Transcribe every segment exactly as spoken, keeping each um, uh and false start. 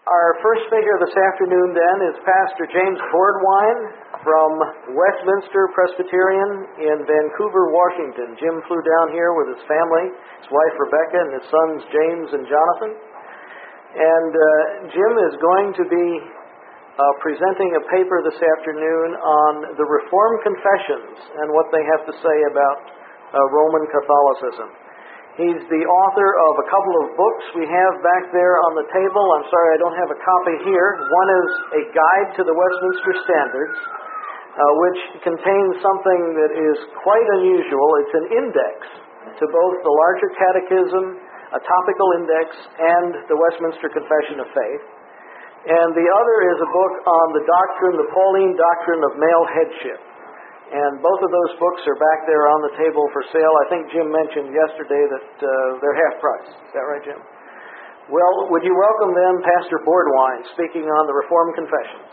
Our first speaker this afternoon, then, is Pastor James Bordwine from Westminster Presbyterian in Vancouver, Washington. Jim flew down here with his family, his wife Rebecca, and his sons James and Jonathan. And uh, Jim is going to be uh, presenting a paper this afternoon on the Reformed Confessions and what they have to say about uh, Roman Catholicism. He's the author of a couple of books we have back there on the table. I'm sorry I don't have a copy here. One is A Guide to the Westminster Standards, uh, which contains something that is quite unusual. It's an index to both the larger catechism, a topical index, and the Westminster Confession of Faith. And the other is a book on the doctrine, the Pauline doctrine of male headship. And both of those books are back there on the table for sale. I think Jim mentioned yesterday that uh, they're half price. Is that right, Jim? Well, would you welcome then Pastor Bordwine speaking on the Reformed Confessions?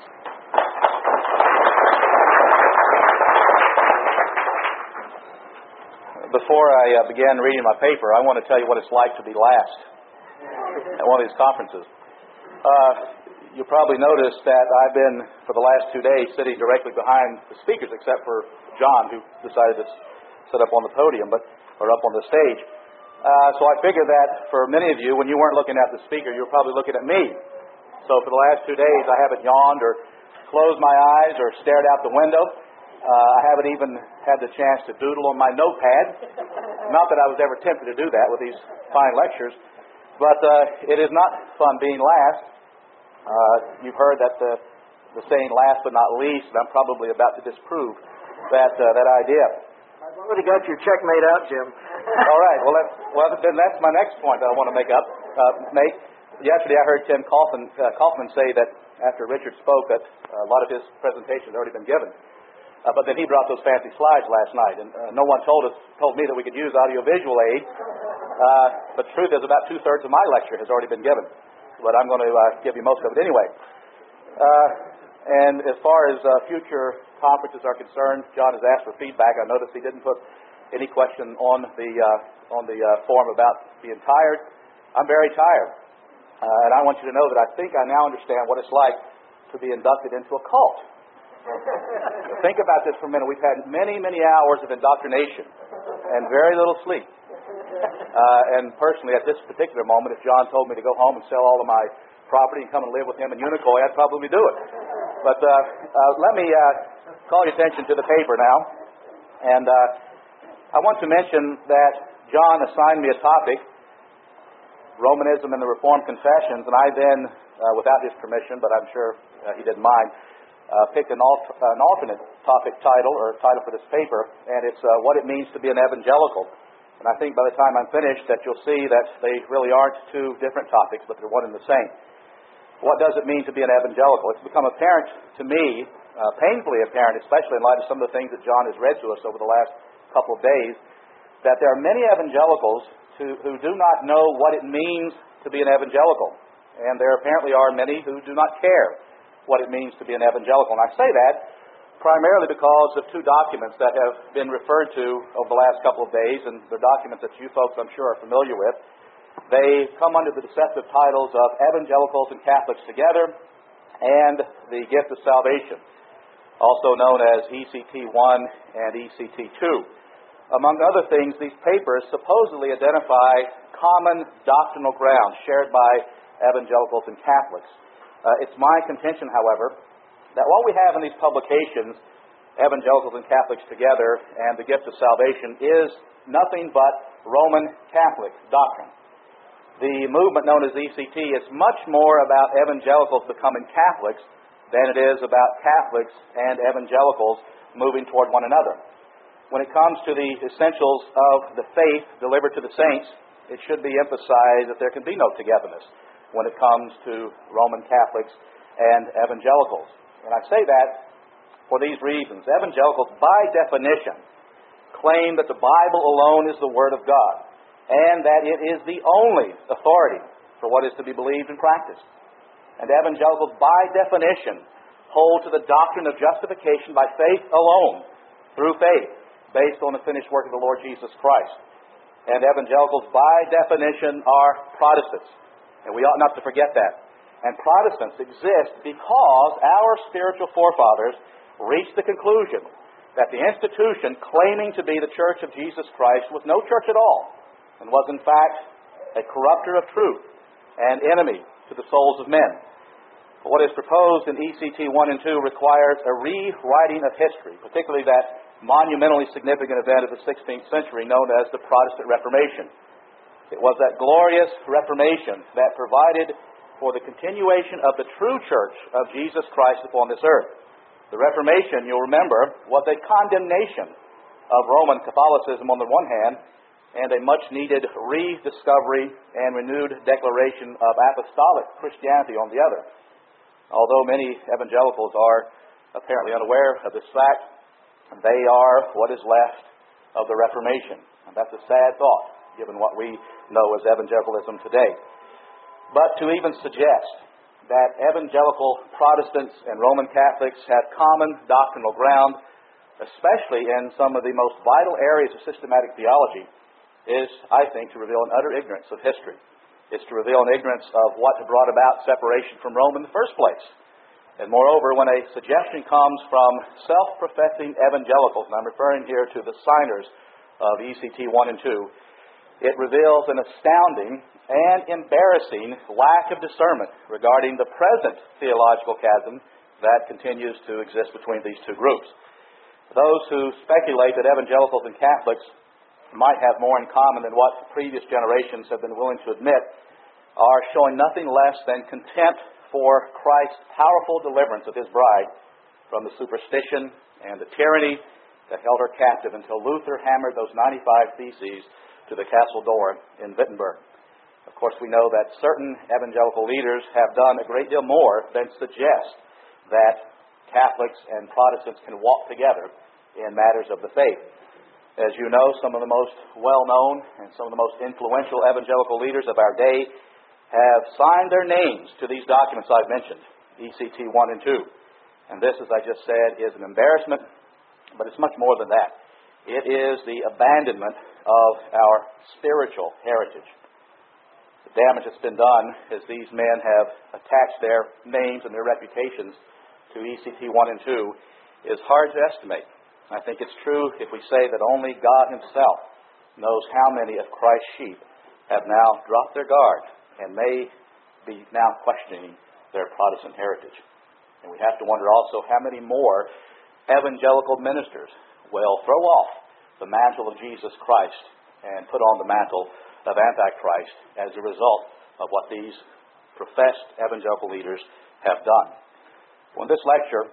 Before I uh, begin reading my paper, I want to tell you what it's like to be last at one of these conferences. Uh, You probably noticed that I've been, for the last two days, sitting directly behind the speakers, except for John, who decided to sit up on the podium, but or up on the stage. Uh, so I figured that for many of you, when you weren't looking at the speaker, you were probably looking at me. So for the last two days, I haven't yawned or closed my eyes or stared out the window. Uh, I haven't even had the chance to doodle on my notepad. Not that I was ever tempted to do that with these fine lectures, but uh, it is not fun being last. Uh, you've heard that the, the saying last but not least, and I'm probably about to disprove that uh, that idea. I've already got your check made out, Jim. All right. Well, that's, well, then that's my next point that I want to make up. Uh, make. Yesterday I heard Tim Kaufman, uh, Kaufman say that after Richard spoke that a lot of his presentation had already been given. Uh, but then he brought those fancy slides last night, and uh, no one told us told me that we could use audiovisual aid. Uh, but the truth is about two-thirds of my lecture has already been given. But I'm going to uh, give you most of it anyway. Uh, and as far as uh, future conferences are concerned, John has asked for feedback. I noticed he didn't put any question on the uh, on the uh, form about being tired. I'm very tired, uh, and I want you to know that I think I now understand what it's like to be inducted into a cult. Think about this for a minute. We've had many, many hours of indoctrination and very little sleep. Uh, and personally, at this particular moment, if John told me to go home and sell all of my property and come and live with him in Unicoi, I'd probably do it. But uh, uh, let me uh, call your attention to the paper now. And uh, I want to mention that John assigned me a topic, Romanism and the Reformed Confessions, and I then, uh, without his permission, but I'm sure uh, he didn't mind, uh, picked an, alt- an alternate topic title, or title for this paper, and it's uh, What It Means to Be an Evangelical. And I think by the time I'm finished that you'll see that they really aren't two different topics, but they're one and the same. What does it mean to be an evangelical? It's become apparent to me, uh, painfully apparent, especially in light of some of the things that John has read to us over the last couple of days, that there are many evangelicals who, who do not know what it means to be an evangelical. And there apparently are many who do not care what it means to be an evangelical. And I say that primarily because of two documents that have been referred to over the last couple of days, and they're documents that you folks, I'm sure, are familiar with. They come under the deceptive titles of Evangelicals and Catholics Together and the Gift of Salvation, also known as E C T one and E C T two. Among other things, these papers supposedly identify common doctrinal grounds shared by evangelicals and Catholics. Uh, it's my contention, however, that what we have in these publications, Evangelicals and Catholics Together and the Gift of Salvation, is nothing but Roman Catholic doctrine. The movement known as E C T is much more about evangelicals becoming Catholics than it is about Catholics and evangelicals moving toward one another. When it comes to the essentials of the faith delivered to the saints, it should be emphasized that there can be no togetherness when it comes to Roman Catholics and evangelicals. And I say that for these reasons. Evangelicals, by definition, claim that the Bible alone is the Word of God, and that it is the only authority for what is to be believed and practiced. And evangelicals, by definition, hold to the doctrine of justification by faith alone, through faith, based on the finished work of the Lord Jesus Christ. And evangelicals, by definition, are Protestants. And we ought not to forget that. and Protestants exist because our spiritual forefathers reached the conclusion that the institution claiming to be the Church of Jesus Christ was no church at all, and was in fact a corrupter of truth and enemy to the souls of men. What is proposed in E C T one and two requires a rewriting of history, particularly that monumentally significant event of the sixteenth century known as the Protestant Reformation. It was that glorious Reformation that provided for the continuation of the true Church of Jesus Christ upon this earth. The Reformation, you'll remember, was a condemnation of Roman Catholicism on the one hand, and a much-needed rediscovery and renewed declaration of apostolic Christianity on the other. Although many evangelicals are apparently unaware of this fact, they are what is left of the Reformation. And that's a sad thought, given what we know as evangelicalism today. But to even suggest that evangelical Protestants and Roman Catholics have common doctrinal ground, especially in some of the most vital areas of systematic theology, is, I think, to reveal an utter ignorance of history. It's to reveal an ignorance of what brought about separation from Rome in the first place. And moreover, when a suggestion comes from self-professing evangelicals, and I'm referring here to the signers of E C T one and two, it reveals an astounding and embarrassing lack of discernment regarding the present theological chasm that continues to exist between these two groups. Those who speculate that evangelicals and Catholics might have more in common than what previous generations have been willing to admit are showing nothing less than contempt for Christ's powerful deliverance of His bride from the superstition and the tyranny that held her captive until Luther hammered those ninety-five theses to the castle door in Wittenberg. Of course, we know that certain evangelical leaders have done a great deal more than suggest that Catholics and Protestants can walk together in matters of the faith. As you know, some of the most well-known and some of the most influential evangelical leaders of our day have signed their names to these documents I've mentioned, E C T one and two. And this, as I just said, is an embarrassment, but it's much more than that. It is the abandonment of our spiritual heritage. The damage that's been done as these men have attached their names and their reputations to E C T one and two is hard to estimate. I think it's true if we say that only God Himself knows how many of Christ's sheep have now dropped their guard and may be now questioning their Protestant heritage. And we have to wonder also how many more evangelical ministers will throw off the mantle of Jesus Christ and put on the mantle of Antichrist as a result of what these professed evangelical leaders have done. Well, in this lecture,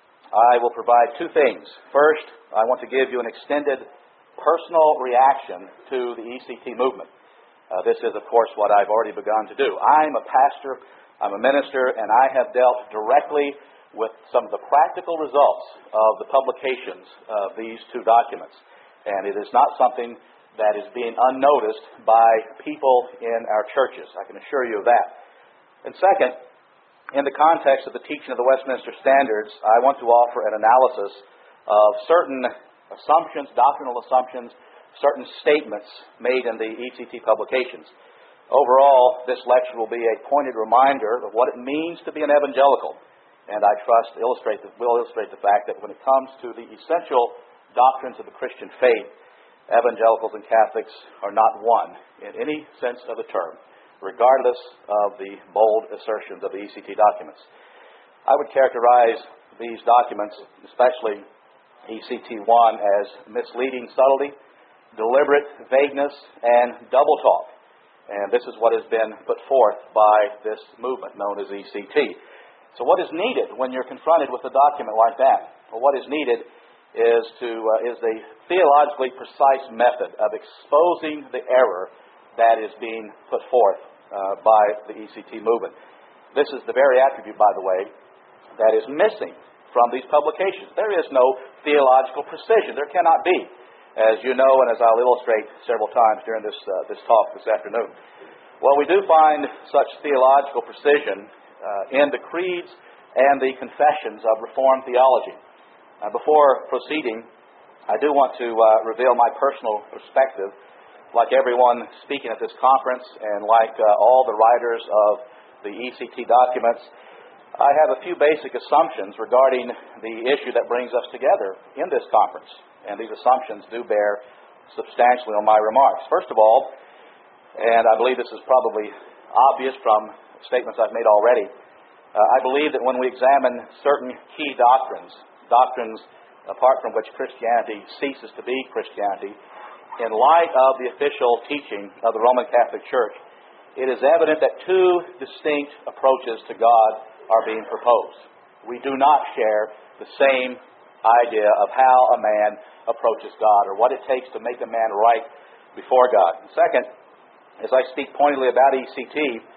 I will provide two things. First, I want to give you an extended personal reaction to the E C T movement. Uh, this is, of course, what I've already begun to do. I'm a pastor, I'm a minister, and I have dealt directly with some of the practical results of the publications of these two documents. And it is not something that is being unnoticed by people in our churches. I can assure you of that. And second, in the context of the teaching of the Westminster Standards, I want to offer an analysis of certain assumptions, doctrinal assumptions, certain statements made in the E C T publications. Overall, this lecture will be a pointed reminder of what it means to be an evangelical, and I trust illustrate the, will illustrate the fact that when it comes to the essential doctrines of the Christian faith, evangelicals and Catholics are not one in any sense of the term, regardless of the bold assertions of the E C T documents. I would characterize these documents, especially E C T one, as misleading subtlety, deliberate vagueness, and double talk. And this is what has been put forth by this movement known as E C T. So what is needed when you're confronted with a document like that? Well, what is needed is to uh, is a theologically precise method of exposing the error that is being put forth uh, by the E C T movement. This is the very attribute, by the way, that is missing from these publications. There is no theological precision. There cannot be, as you know, and as I'll illustrate several times during this uh, this talk this afternoon. Well, we do find such theological precision uh, in the creeds and the confessions of Reformed theology. Uh, before proceeding, I do want to uh, reveal my personal perspective. Like everyone speaking at this conference, and like uh, all the writers of the E C T documents, I have a few basic assumptions regarding the issue that brings us together in this conference. And these assumptions do bear substantially on my remarks. First of all, and I believe this is probably obvious from statements I've made already, uh, I believe that when we examine certain key doctrines, doctrines apart from which Christianity ceases to be Christianity, in light of the official teaching of the Roman Catholic Church, it is evident that two distinct approaches to God are being proposed. We do not share the same idea of how a man approaches God or what it takes to make a man right before God. And second, as I speak pointedly about E C T,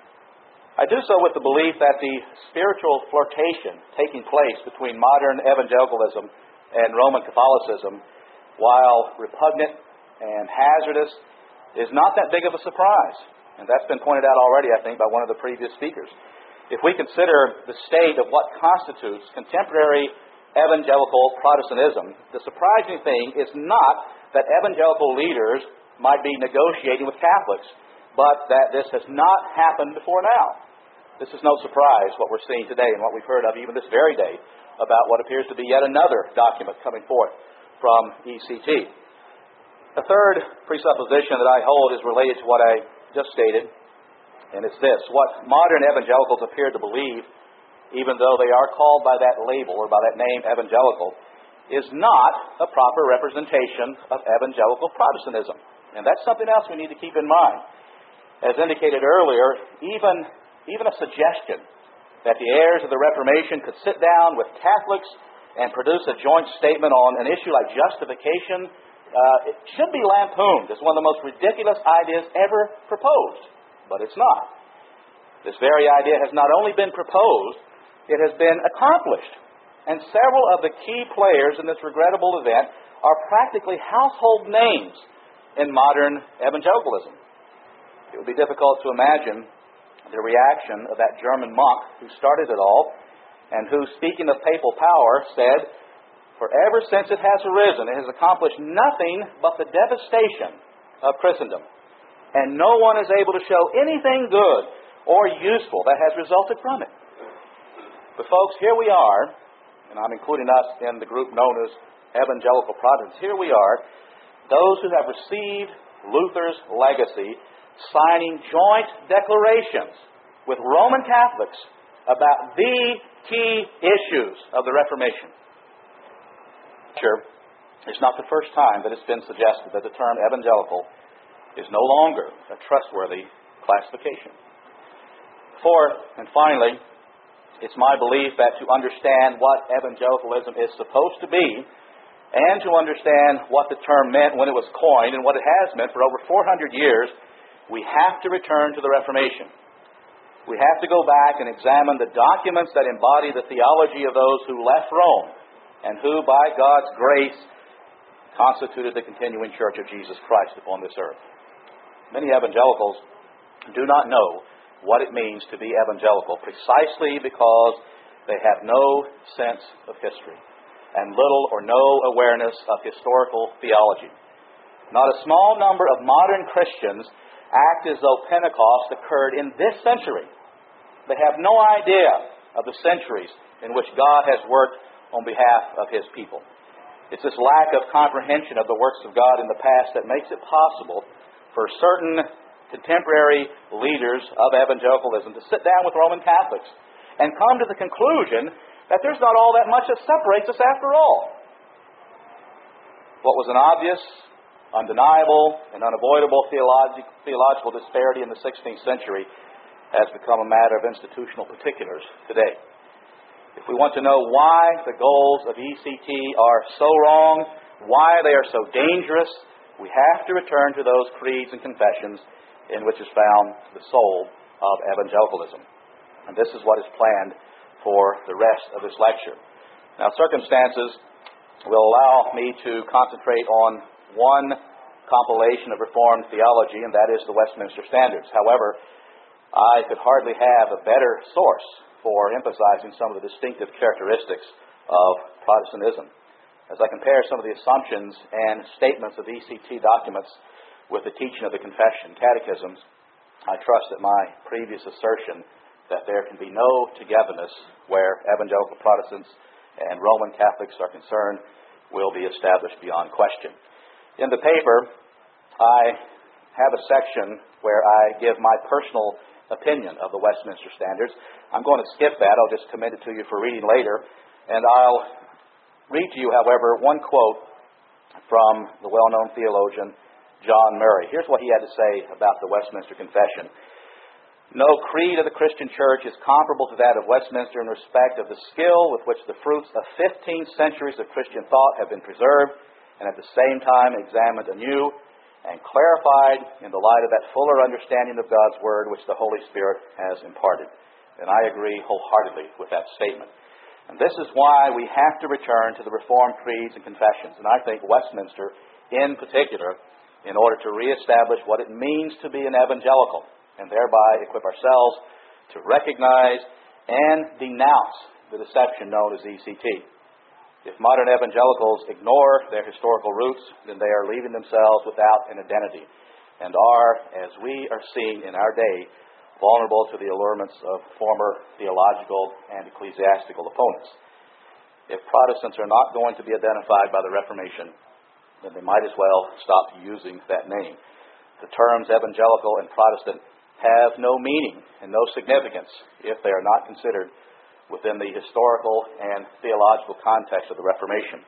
I do so with the belief that the spiritual flirtation taking place between modern evangelicalism and Roman Catholicism, while repugnant and hazardous, is not that big of a surprise. And that's been pointed out already, I think, by one of the previous speakers. If we consider the state of what constitutes contemporary evangelical Protestantism, the surprising thing is not that evangelical leaders might be negotiating with Catholics, but that this has not happened before now. This is no surprise what we're seeing today and what we've heard of even this very day about what appears to be yet another document coming forth from E C T. The third presupposition that I hold is related to what I just stated, and it's this: what modern evangelicals appear to believe, even though they are called by that label or by that name evangelical, is not a proper representation of evangelical Protestantism. And that's something else we need to keep in mind. As indicated earlier, even, even a suggestion that the heirs of the Reformation could sit down with Catholics and produce a joint statement on an issue like justification, uh, it should be lampooned as one of the most ridiculous ideas ever proposed. But it's not. This very idea has not only been proposed, it has been accomplished. And several of the key players in this regrettable event are practically household names in modern evangelicalism. It would be difficult to imagine the reaction of that German monk who started it all and who, speaking of papal power, said, "For ever since it has arisen, it has accomplished nothing but the devastation of Christendom, and no one is able to show anything good or useful that has resulted from it." But folks, here we are, and I'm including us in the group known as Evangelical Protestants. Here we are, those who have received Luther's legacy, signing joint declarations with Roman Catholics about the key issues of the Reformation. Sure, it's not the first time that it's been suggested that the term evangelical is no longer a trustworthy classification. Fourth, and finally, it's my belief that to understand what evangelicalism is supposed to be, and to understand what the term meant when it was coined and what it has meant for over four hundred years, we have to return to the Reformation. We have to go back and examine the documents that embody the theology of those who left Rome and who, by God's grace, constituted the continuing Church of Jesus Christ upon this earth. Many evangelicals do not know what it means to be evangelical precisely because they have no sense of history and little or no awareness of historical theology. Not a small number of modern Christians act as though Pentecost occurred in this century. They have no idea of the centuries in which God has worked on behalf of His people. It's this lack of comprehension of the works of God in the past that makes it possible for certain contemporary leaders of evangelicalism to sit down with Roman Catholics and come to the conclusion that there's not all that much that separates us after all. What was an obvious, undeniable, and unavoidable theologi- theological disparity in the sixteenth century has become a matter of institutional particulars today. If we want to know why the goals of E C T are so wrong, why they are so dangerous, we have to return to those creeds and confessions in which is found the soul of evangelicalism. And this is what is planned for the rest of this lecture. Now, circumstances will allow me to concentrate on one compilation of Reformed theology, and that is the Westminster Standards. However, I could hardly have a better source for emphasizing some of the distinctive characteristics of Protestantism. As I compare some of the assumptions and statements of E C T documents with the teaching of the Confession, Catechisms, I trust that my previous assertion that there can be no togetherness where evangelical Protestants and Roman Catholics are concerned will be established beyond question. In the paper, I have a section where I give my personal opinion of the Westminster Standards. I'm going to skip that. I'll just commit it to you for reading later. And I'll read to you, however, one quote from the well-known theologian John Murray. Here's what he had to say about the Westminster Confession. No creed of the Christian church is comparable to that of Westminster in respect of the skill with which the fruits of fifteen centuries of Christian thought have been preserved and at the same time examined anew and clarified in the light of that fuller understanding of God's Word which the Holy Spirit has imparted. And I agree wholeheartedly with that statement. And this is why we have to return to the Reformed creeds and confessions. And I think Westminster, in particular, in order to reestablish what it means to be an evangelical, and thereby equip ourselves to recognize and denounce the deception known as E C T. If modern evangelicals ignore their historical roots, then they are leaving themselves without an identity and are, as we are seeing in our day, vulnerable to the allurements of former theological and ecclesiastical opponents. If Protestants are not going to be identified by the Reformation, then they might as well stop using that name. The terms evangelical and Protestant have no meaning and no significance if they are not considered within the historical and theological context of the Reformation.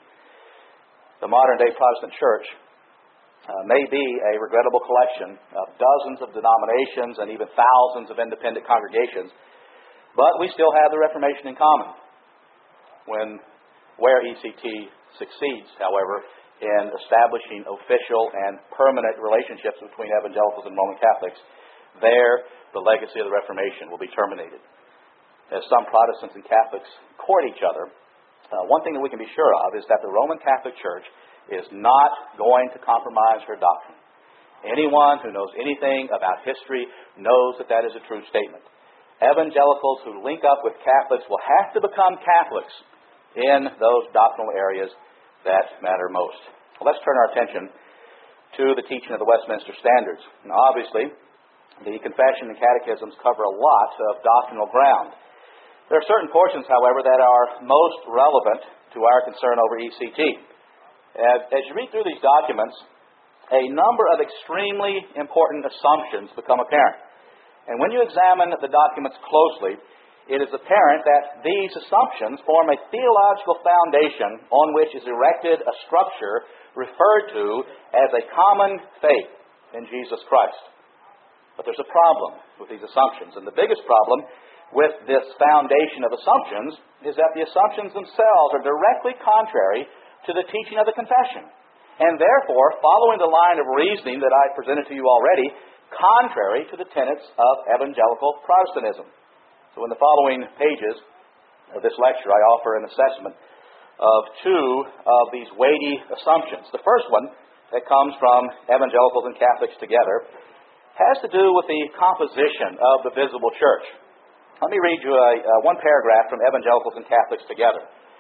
The modern-day Protestant church uh, may be a regrettable collection of dozens of denominations and even thousands of independent congregations, but we still have the Reformation in common. When, where E C T succeeds, however, in establishing official and permanent relationships between evangelicals and Roman Catholics, there, the legacy of the Reformation will be terminated. As some Protestants and Catholics court each other, uh, one thing that we can be sure of is that the Roman Catholic Church is not going to compromise her doctrine. Anyone who knows anything about history knows that that is a true statement. Evangelicals who link up with Catholics will have to become Catholics in those doctrinal areas that matter most. Well, let's turn our attention to the teaching of the Westminster Standards. Now, obviously, the Confession and Catechisms cover a lot of doctrinal ground. There are certain portions, however, that are most relevant to our concern over E C T. As, as you read through these documents, a number of extremely important assumptions become apparent. And when you examine the documents closely, it is apparent that these assumptions form a theological foundation on which is erected a structure referred to as a common faith in Jesus Christ. But there's a problem with these assumptions. And the biggest problem with this foundation of assumptions is that the assumptions themselves are directly contrary to the teaching of the confession. And therefore, following the line of reasoning that I presented to you already, contrary to the tenets of evangelical Protestantism. So in the following pages of this lecture, I offer an assessment of two of these weighty assumptions. The first one, that comes from evangelicals and Catholics together, has to do with the composition of the visible church. Let me read you a, uh, one paragraph from Evangelicals and Catholics Together.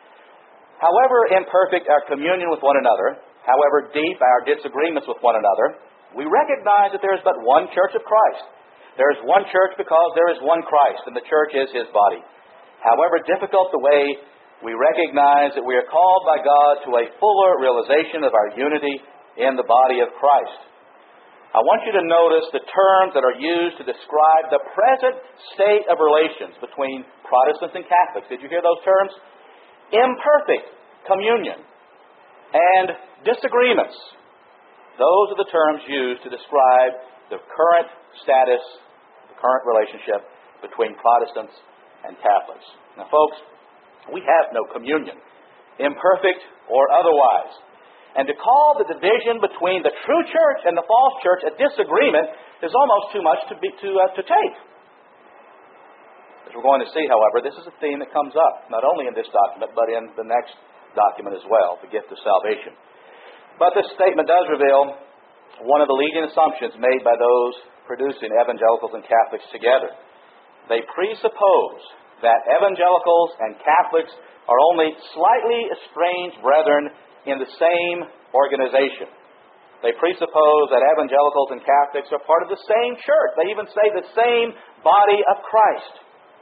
However imperfect our communion with one another, however deep our disagreements with one another, we recognize that there is but one church of Christ. There is one church because there is one Christ, and the church is His body. However difficult the way, we recognize that we are called by God to a fuller realization of our unity in the body of Christ. I want you to notice the terms that are used to describe the present state of relations between Protestants and Catholics. Did you hear those terms? Imperfect communion and disagreements. Those are the terms used to describe the current status, the current relationship between Protestants and Catholics. Now, folks, we have no communion, imperfect or otherwise. And to call the division between the true church and the false church a disagreement is almost too much to be to uh, to take. As we're going to see, however, this is a theme that comes up, not only in this document, but in the next document as well, the gift of salvation. But this statement does reveal one of the leading assumptions made by those producing evangelicals and Catholics together. They presuppose that evangelicals and Catholics are only slightly estranged brethren in the same organization. They presuppose that evangelicals and Catholics are part of the same church. They even say the same body of Christ.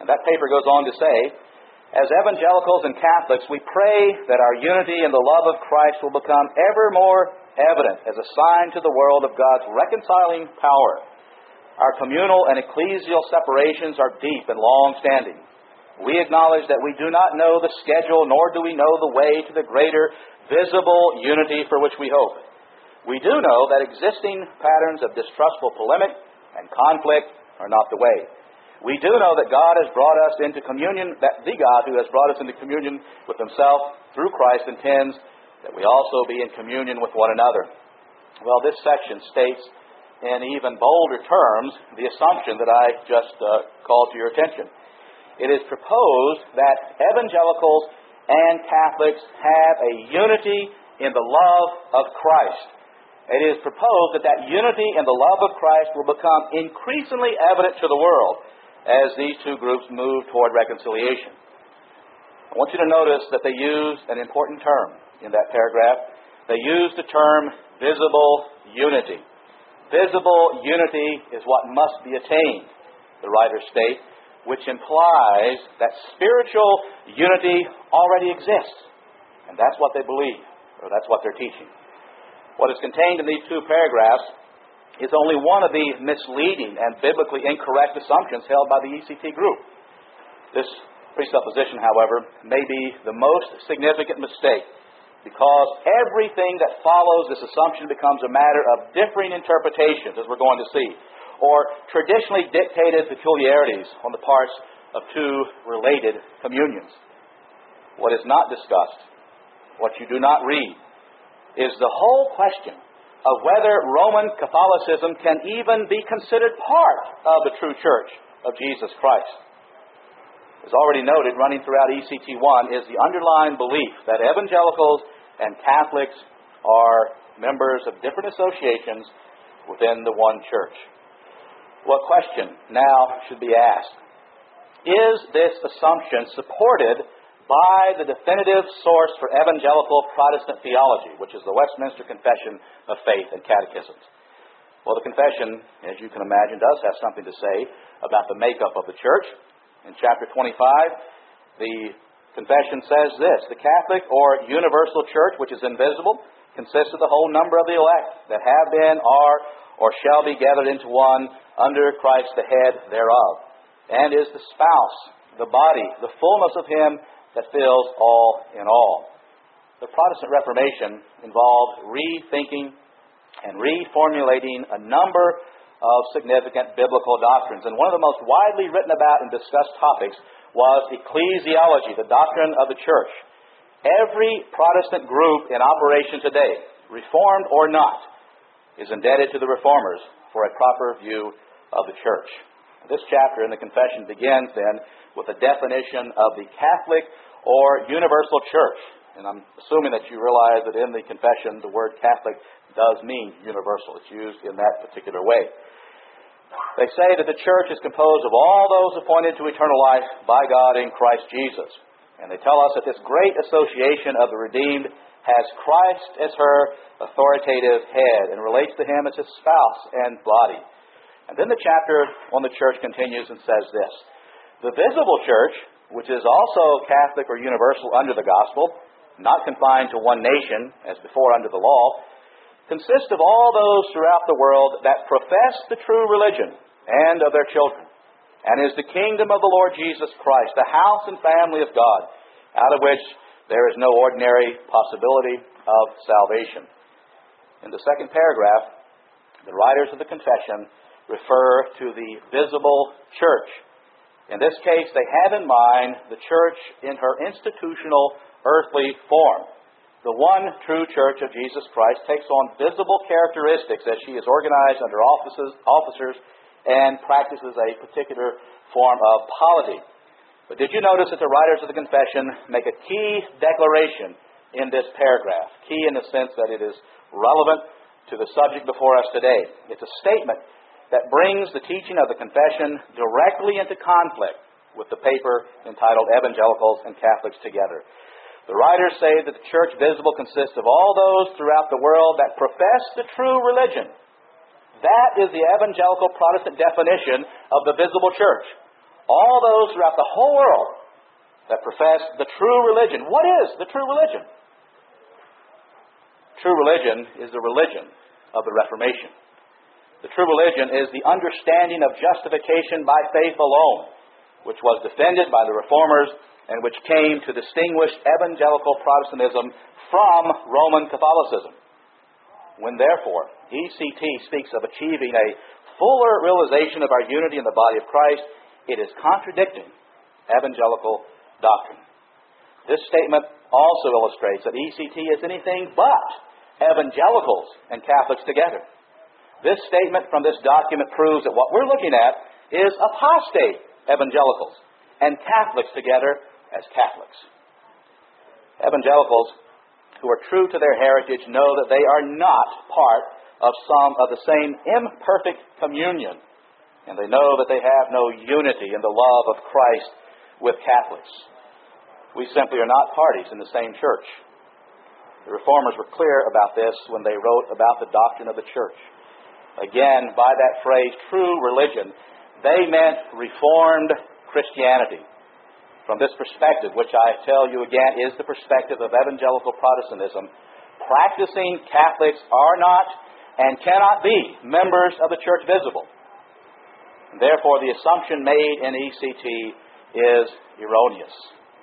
And that paper goes on to say, as evangelicals and Catholics, we pray that our unity in the love of Christ will become ever more evident as a sign to the world of God's reconciling power. Our communal and ecclesial separations are deep and long-standing. We acknowledge that we do not know the schedule, nor do we know the way to the greater visible unity for which we hope. We do know that existing patterns of distrustful polemic and conflict are not the way. We do know that God has brought us into communion, that the God who has brought us into communion with Himself through Christ intends that we also be in communion with one another. Well, this section states in even bolder terms the assumption that I just uh, called to your attention. It is proposed that evangelicals and Catholics have a unity in the love of Christ. It is proposed that that unity in the love of Christ will become increasingly evident to the world as these two groups move toward reconciliation. I want you to notice that they use an important term in that paragraph. They use the term visible unity. Visible unity is what must be attained, the writers state, which implies that spiritual unity already exists. And that's what they believe, or that's what they're teaching. What is contained in these two paragraphs is only one of the misleading and biblically incorrect assumptions held by the E C T group. This presupposition, however, may be the most significant mistake, because everything that follows this assumption becomes a matter of differing interpretations, as we're going to see, or traditionally dictated peculiarities on the parts of two related communions. What is not discussed, what you do not read, is the whole question of whether Roman Catholicism can even be considered part of the true Church of Jesus Christ. As already noted, running throughout E C T one is the underlying belief that evangelicals and Catholics are members of different associations within the one church. What question now should be asked? Is this assumption supported by the definitive source for evangelical Protestant theology, which is the Westminster Confession of Faith and Catechisms? Well, the confession, as you can imagine, does have something to say about the makeup of the church. In chapter twenty-five, the confession says this: the Catholic or universal church, which is invisible, consists of the whole number of the elect that have been, are, or shall be gathered into one under Christ the head thereof, and is the spouse, the body, the fullness of Him that fills all in all. The Protestant Reformation involved rethinking and reformulating a number of significant biblical doctrines. And one of the most widely written about and discussed topics was ecclesiology, the doctrine of the church. Every Protestant group in operation today, Reformed or not, is indebted to the Reformers for a proper view of the church. This chapter in the confession begins then with a definition of the Catholic or universal church. And I'm assuming that you realize that in the confession the word Catholic does mean universal. It's used in that particular way. They say that the church is composed of all those appointed to eternal life by God in Christ Jesus. And they tell us that this great association of the redeemed has Christ as her authoritative head and relates to Him as His spouse and body. And then the chapter on the church continues and says this: the visible church, which is also Catholic or universal under the gospel, not confined to one nation as before under the law, consists of all those throughout the world that profess the true religion and of their children, and is the kingdom of the Lord Jesus Christ, the house and family of God, out of which there is no ordinary possibility of salvation. In the second paragraph, the writers of the confession refer to the visible church. In this case, they have in mind the church in her institutional earthly form. The one true church of Jesus Christ takes on visible characteristics as she is organized under offices, officers and practices a particular form of polity. But did you notice that the writers of the confession make a key declaration in this paragraph? Key in the sense that it is relevant to the subject before us today. It's a statement that brings the teaching of the confession directly into conflict with the paper entitled Evangelicals and Catholics Together. The writers say that the church visible consists of all those throughout the world that profess the true religion. That is the evangelical Protestant definition of the visible church. all those throughout the whole world that profess the true religion. What is the true religion? True religion is the religion of the Reformation. The true religion is the understanding of justification by faith alone, which was defended by the Reformers and which came to distinguish evangelical Protestantism from Roman Catholicism. When therefore E C T speaks of achieving a fuller realization of our unity in the body of Christ, it is contradicting evangelical doctrine. This statement also illustrates that E C T is anything but evangelicals and Catholics together. This statement from this document proves that what we're looking at is apostate evangelicals and Catholics together as Catholics. Evangelicals who are true to their heritage know that they are not part of some of the same imperfect communion, and they know that they have no unity in the love of Christ with Catholics. We simply are not parties in the same church. The Reformers were clear about this when they wrote about the doctrine of the church. Again, by that phrase, true religion, they meant Reformed Christianity. From this perspective, which I tell you again is the perspective of evangelical Protestantism, practicing Catholics are not and cannot be members of the church visible. Therefore, the assumption made in E C T is erroneous.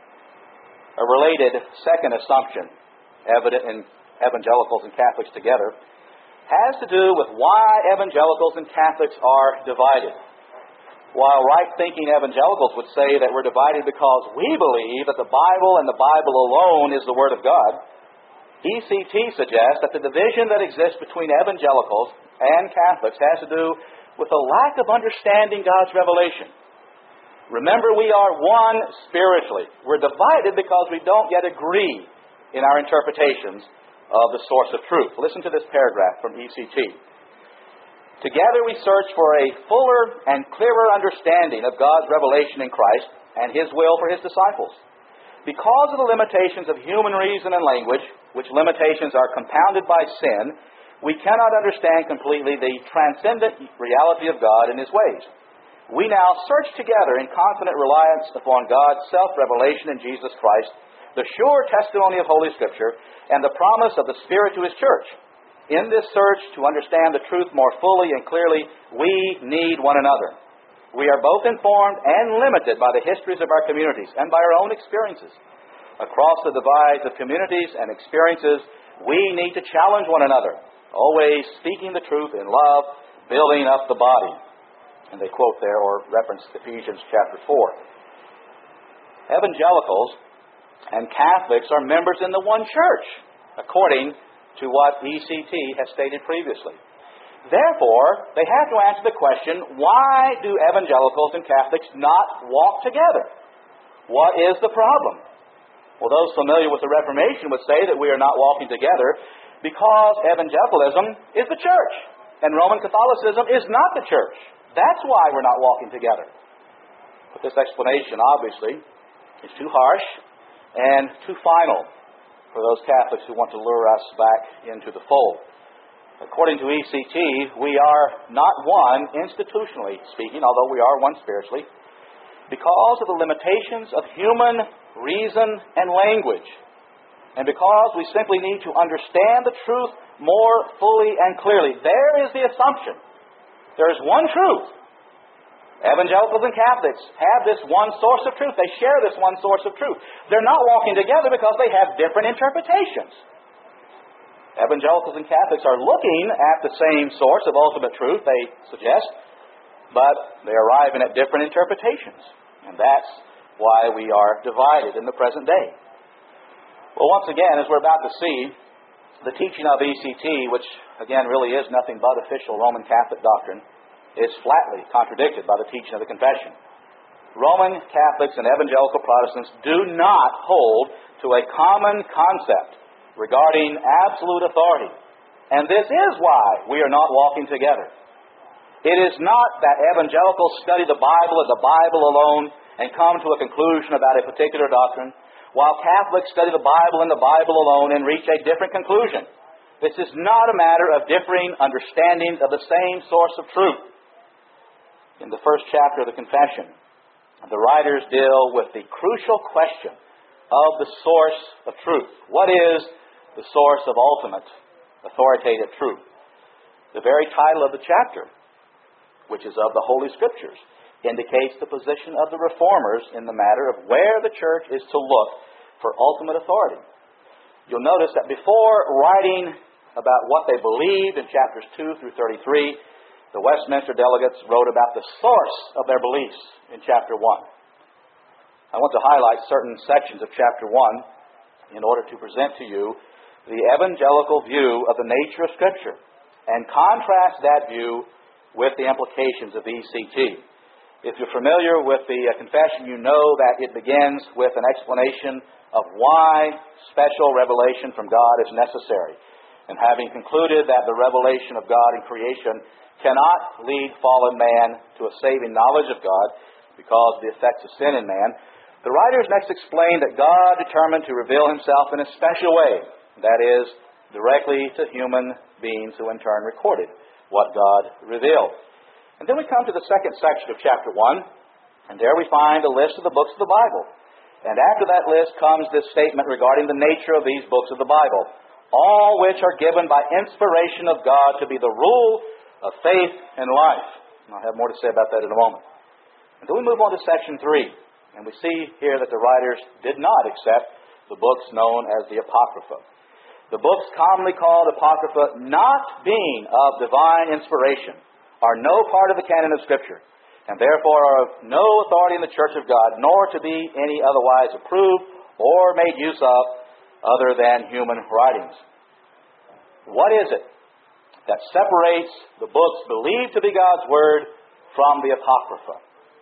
A related second assumption, evident in evangelicals and Catholics together, has to do with why evangelicals and Catholics are divided. While right-thinking evangelicals would say that we're divided because we believe that the Bible and the Bible alone is the Word of God, E C T suggests that the division that exists between evangelicals and Catholics has to do with a lack of understanding God's revelation. Remember, we are one spiritually. We're divided because we don't yet agree in our interpretations of the source of truth. Listen to this paragraph from E C T. Together we search for a fuller and clearer understanding of God's revelation in Christ and His will for His disciples. Because of the limitations of human reason and language, which limitations are compounded by sin, we cannot understand completely the transcendent reality of God and His ways. We now search together in confident reliance upon God's self-revelation in Jesus Christ, the sure testimony of Holy Scripture, and the promise of the Spirit to His church. In this search to understand the truth more fully and clearly, we need one another. We are both informed and limited by the histories of our communities and by our own experiences. Across the divides of communities and experiences, we need to challenge one another, always speaking the truth in love, building up the body. And they quote there or reference Ephesians chapter four. Evangelicals and Catholics are members in the one church, according to what E C T has stated previously. Therefore, they have to answer the question, why do evangelicals and Catholics not walk together? What is the problem? Well, those familiar with the Reformation would say that we are not walking together because evangelicalism is the church and Roman Catholicism is not the church. That's why we're not walking together. But this explanation, obviously, is too harsh and too final for those Catholics who want to lure us back into the fold. According to E C T, we are not one institutionally speaking, although we are one spiritually, because of the limitations of human reason and language, and because we simply need to understand the truth more fully and clearly. There is the assumption. There is one truth. Evangelicals and Catholics have this one source of truth. They share this one source of truth. They're not walking together because they have different interpretations. Evangelicals and Catholics are looking at the same source of ultimate truth, they suggest, but they're arriving at different interpretations. And that's why we are divided in the present day. Well, once again, as we're about to see, the teaching of E C T, which again really is nothing but official Roman Catholic doctrine, is flatly contradicted by the teaching of the Confession. Roman Catholics and evangelical Protestants do not hold to a common concept regarding absolute authority. And this is why we are not walking together. It is not that evangelicals study the Bible and the Bible alone and come to a conclusion about a particular doctrine, while Catholics study the Bible and the Bible alone and reach a different conclusion. This is not a matter of differing understandings of the same source of truth. In the first chapter of the Confession, the writers deal with the crucial question of the source of truth. What is the source of ultimate, authoritative truth? The very title of the chapter, which is of the Holy Scriptures, indicates the position of the Reformers in the matter of where the church is to look for ultimate authority. You'll notice that before writing about what they believed in chapters two through thirty-three, the Westminster delegates wrote about the source of their beliefs in chapter one. I want to highlight certain sections of chapter one in order to present to you the evangelical view of the nature of Scripture and contrast that view with the implications of E C T. If you're familiar with the uh, confession, you know that it begins with an explanation of why special revelation from God is necessary. And having concluded that the revelation of God in creation cannot lead fallen man to a saving knowledge of God because of the effects of sin in man, the writers next explain that God determined to reveal Himself in a special way, that is, directly to human beings who in turn recorded what God revealed. And then we come to the second section of chapter one, and there we find a list of the books of the Bible. And after that list comes this statement regarding the nature of these books of the Bible, all which are given by inspiration of God to be the rule of faith and life. And I'll have more to say about that in a moment. And then we move on to section three, and we see here that the writers did not accept the books known as the Apocrypha. The books commonly called Apocrypha, not being of divine inspiration, are no part of the canon of Scripture, and therefore are of no authority in the Church of God, nor to be any otherwise approved or made use of other than human writings. What is it that separates the books believed to be God's Word from the Apocrypha?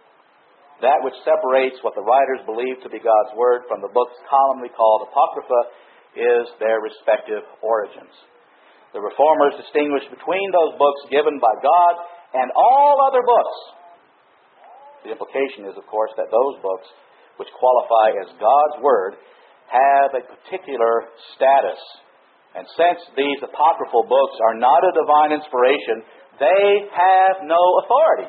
That which separates what the writers believe to be God's Word from the books commonly called Apocrypha is their respective origins. The Reformers distinguish between those books given by God and all other books. The implication is, of course, that those books which qualify as God's Word have a particular status. And since these apocryphal books are not of divine inspiration, they have no authority.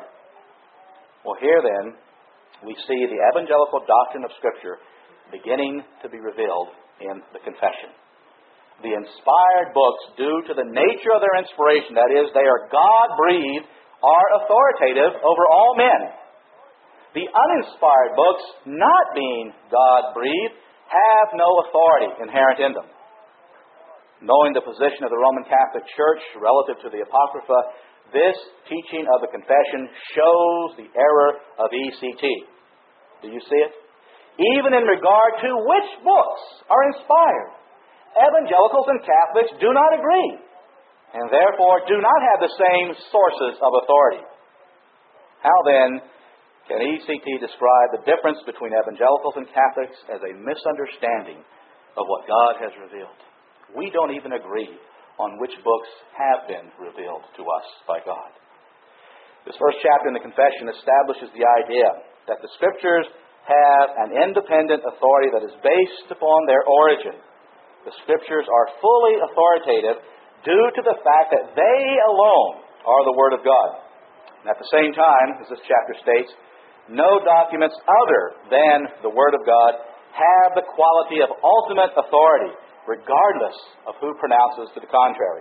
Well, here then, we see the evangelical doctrine of Scripture beginning to be revealed in the confession. The inspired books, due to the nature of their inspiration, that is, they are God-breathed, are authoritative over all men. The uninspired books, not being God-breathed, have no authority inherent in them. Knowing the position of the Roman Catholic Church relative to the Apocrypha, this teaching of the confession shows the error of E C T. Do you see it? Even in regard to which books are inspired, evangelicals and Catholics do not agree, and therefore do not have the same sources of authority. How then can E C T describe the difference between evangelicals and Catholics as a misunderstanding of what God has revealed? We don't even agree on which books have been revealed to us by God. This first chapter in the confession establishes the idea that the Scriptures have an independent authority that is based upon their origin. The Scriptures are fully authoritative due to the fact that they alone are the Word of God. And at the same time, as this chapter states, no documents other than the Word of God have the quality of ultimate authority, regardless of who pronounces to the contrary.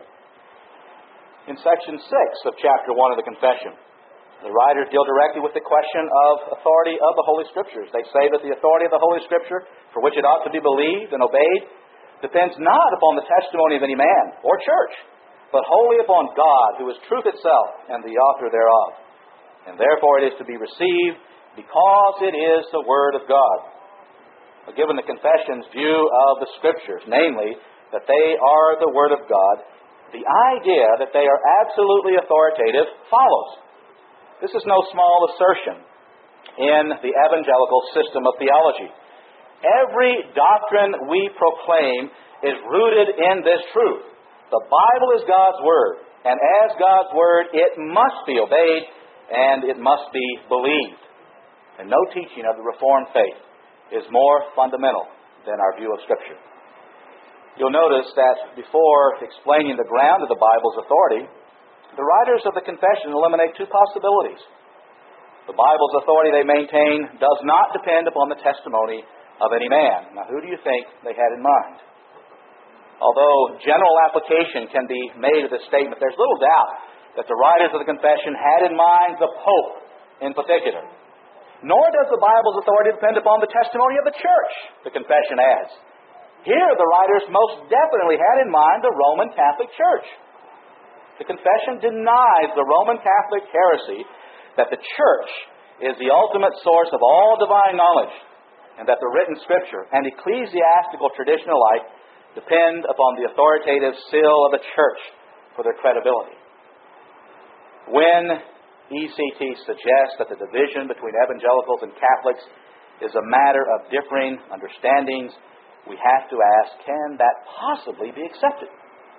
In section six of chapter one of the confession, the writers deal directly with the question of authority of the Holy Scriptures. They say that the authority of the Holy Scripture, for which it ought to be believed and obeyed, depends not upon the testimony of any man or church, but wholly upon God, who is truth itself and the author thereof. And therefore it is to be received because it is the Word of God. Given the confession's view of the Scriptures, namely, that they are the Word of God, the idea that they are absolutely authoritative follows. This is no small assertion in the evangelical system of theology. Every doctrine we proclaim is rooted in this truth. The Bible is God's Word, and as God's Word, it must be obeyed and it must be believed. And no teaching of the Reformed faith is more fundamental than our view of Scripture. You'll notice that before explaining the ground of the Bible's authority, the writers of the confession eliminate two possibilities. The Bible's authority, they maintain, does not depend upon the testimony of any man. Now, who do you think they had in mind? Although general application can be made of this statement, there's little doubt that the writers of the confession had in mind the Pope in particular. Nor does the Bible's authority depend upon the testimony of the church, the confession adds. Here, the writers most definitely had in mind the Roman Catholic Church. The confession denies the Roman Catholic heresy that the church is the ultimate source of all divine knowledge, and that the written Scripture and ecclesiastical tradition alike depend upon the authoritative seal of the church for their credibility. When E C T suggests that the division between evangelicals and Catholics is a matter of differing understandings, we have to ask, can that possibly be accepted?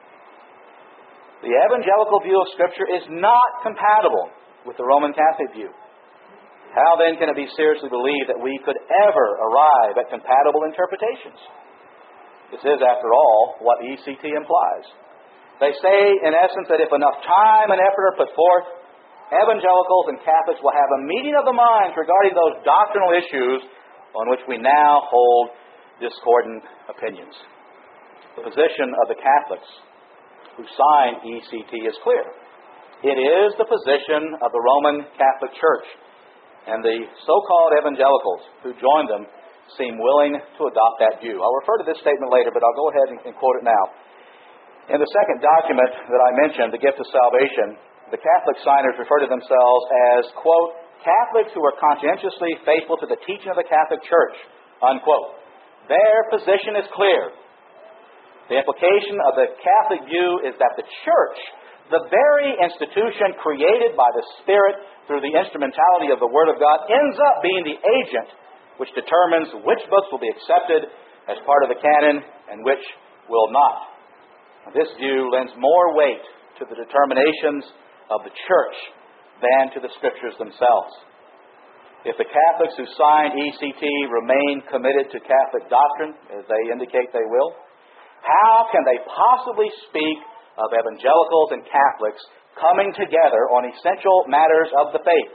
The evangelical view of Scripture is not compatible with the Roman Catholic view. How then can it be seriously believed that we could ever arrive at compatible interpretations? This is, after all, what E C T implies. They say, in essence, that if enough time and effort are put forth, evangelicals and Catholics will have a meeting of the minds regarding those doctrinal issues on which we now hold discordant opinions. The position of the Catholics who signed E C T is clear. It is the position of the Roman Catholic Church, and the so-called evangelicals who joined them seem willing to adopt that view. I'll refer to this statement later, but I'll go ahead and, and quote it now. In the second document that I mentioned, the Gift of Salvation, the Catholic signers refer to themselves as, quote, Catholics who are conscientiously faithful to the teaching of the Catholic Church, unquote. Their position is clear. The implication of the Catholic view is that the Church, the very institution created by the Spirit through the instrumentality of the Word of God, ends up being the agent which determines which books will be accepted as part of the canon and which will not. This view lends more weight to the determinations of the Church than to the Scriptures themselves. If the Catholics who signed E C T remain committed to Catholic doctrine, as they indicate they will, how can they possibly speak of evangelicals and Catholics coming together on essential matters of the faith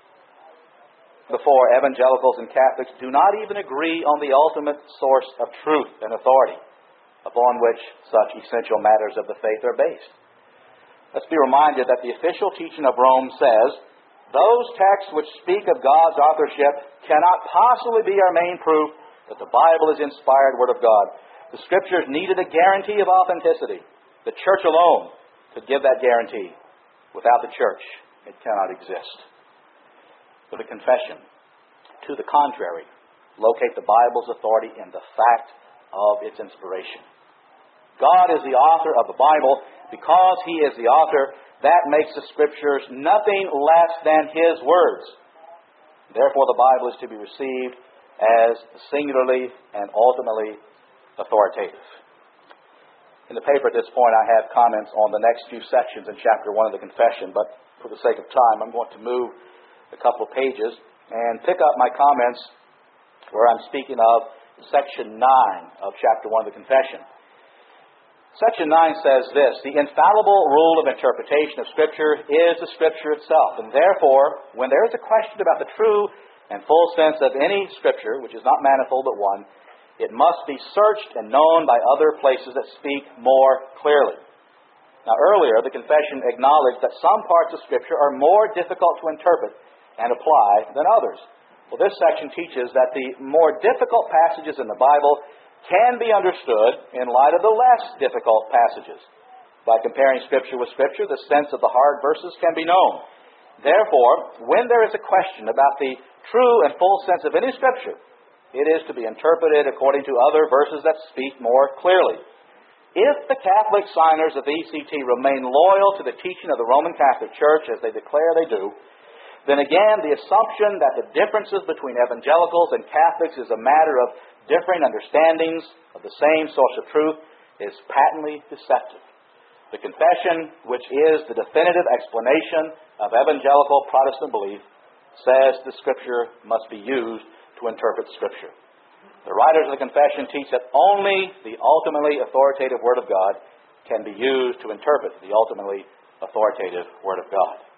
before evangelicals and Catholics do not even agree on the ultimate source of truth and authority upon which such essential matters of the faith are based? Let's be reminded that the official teaching of Rome says, those texts which speak of God's authorship cannot possibly be our main proof that the Bible is inspired Word of God. The Scriptures needed a guarantee of authenticity. The Church alone could give that guarantee. Without the Church, it cannot exist. For the confession, to the contrary, locate the Bible's authority in the fact of its inspiration. God is the author of the Bible. Because He is the author, that makes the Scriptures nothing less than His words. Therefore, the Bible is to be received as singularly and ultimately authoritative. In the paper at this point, I have comments on the next few sections in chapter one of the confession, but for the sake of time, I'm going to move a couple of pages and pick up my comments where I'm speaking of section nine of chapter one of the confession. Section nine says this, the infallible rule of interpretation of Scripture is the Scripture itself, and therefore, when there is a question about the true and full sense of any Scripture, which is not manifold but one, it must be searched and known by other places that speak more clearly. Now, earlier, the confession acknowledged that some parts of Scripture are more difficult to interpret and apply than others. Well, this section teaches that the more difficult passages in the Bible can be understood in light of the less difficult passages. By comparing Scripture with Scripture, the sense of the hard verses can be known. Therefore, when there is a question about the true and full sense of any Scripture, it is to be interpreted according to other verses that speak more clearly. If the Catholic signers of E C T remain loyal to the teaching of the Roman Catholic Church, as they declare they do, then again the assumption that the differences between evangelicals and Catholics is a matter of differing understandings of the same source of truth is patently deceptive. The confession, which is the definitive explanation of evangelical Protestant belief, says the Scripture must be used to interpret Scripture. The writers of the confession teach that only the ultimately authoritative Word of God can be used to interpret the ultimately authoritative Word of God.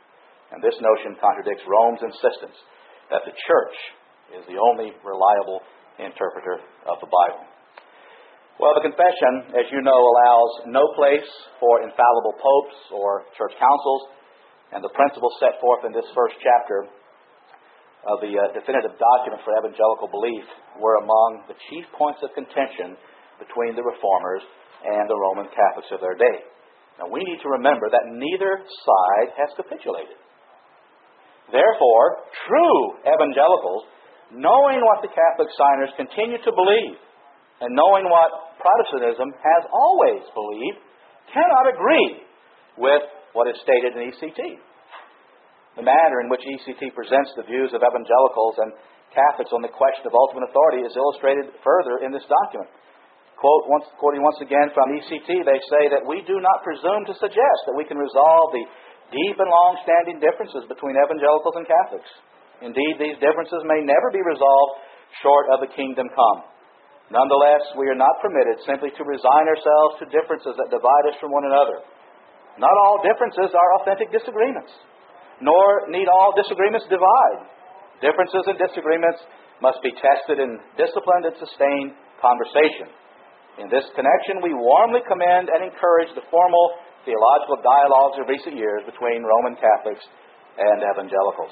And this notion contradicts Rome's insistence that the church is the only reliable interpreter of the Bible. Well, the confession, as you know, allows no place for infallible popes or church councils, and the principles set forth in this first chapter of the uh, definitive document for evangelical belief were among the chief points of contention between the Reformers and the Roman Catholics of their day. Now, we need to remember that neither side has capitulated. Therefore, true evangelicals, knowing what the Catholic signers continue to believe, and knowing what Protestantism has always believed, cannot agree with what is stated in E C T. The manner in which E C T presents the views of evangelicals and Catholics on the question of ultimate authority is illustrated further in this document. Quote, once, quoting once again from E C T, they say that we do not presume to suggest that we can resolve the deep and long-standing differences between evangelicals and Catholics. Indeed, these differences may never be resolved short of the kingdom come. Nonetheless, we are not permitted simply to resign ourselves to differences that divide us from one another. Not all differences are authentic disagreements, nor need all disagreements divide. Differences and disagreements must be tested in disciplined and sustained conversation. In this connection, we warmly commend and encourage the formal theological dialogues of recent years between Roman Catholics and evangelicals.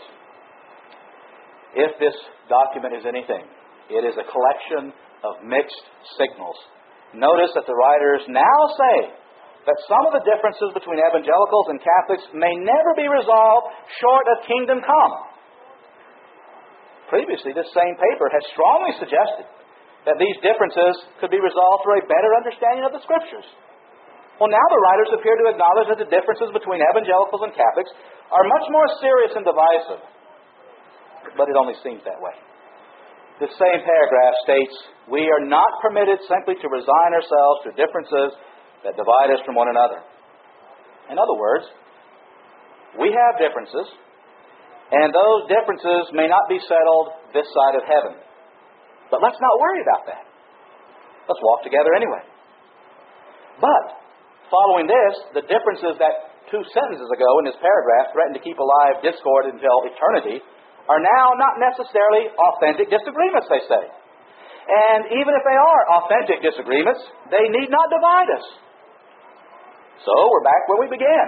If this document is anything, it is a collection of mixed signals. Notice that the writers now say that some of the differences between evangelicals and Catholics may never be resolved short of kingdom come. Previously, this same paper has strongly suggested that these differences could be resolved through a better understanding of the Scriptures. Well, now the writers appear to acknowledge that the differences between evangelicals and Catholics are much more serious and divisive. But it only seems that way. This same paragraph states, we are not permitted simply to resign ourselves to differences that divide us from one another. In other words, we have differences, and those differences may not be settled this side of heaven. But let's not worry about that. Let's walk together anyway. But, following this, the differences that two sentences ago in this paragraph threatened to keep alive discord until eternity are now not necessarily authentic disagreements, they say. And even if they are authentic disagreements, they need not divide us. So, we're back where we began.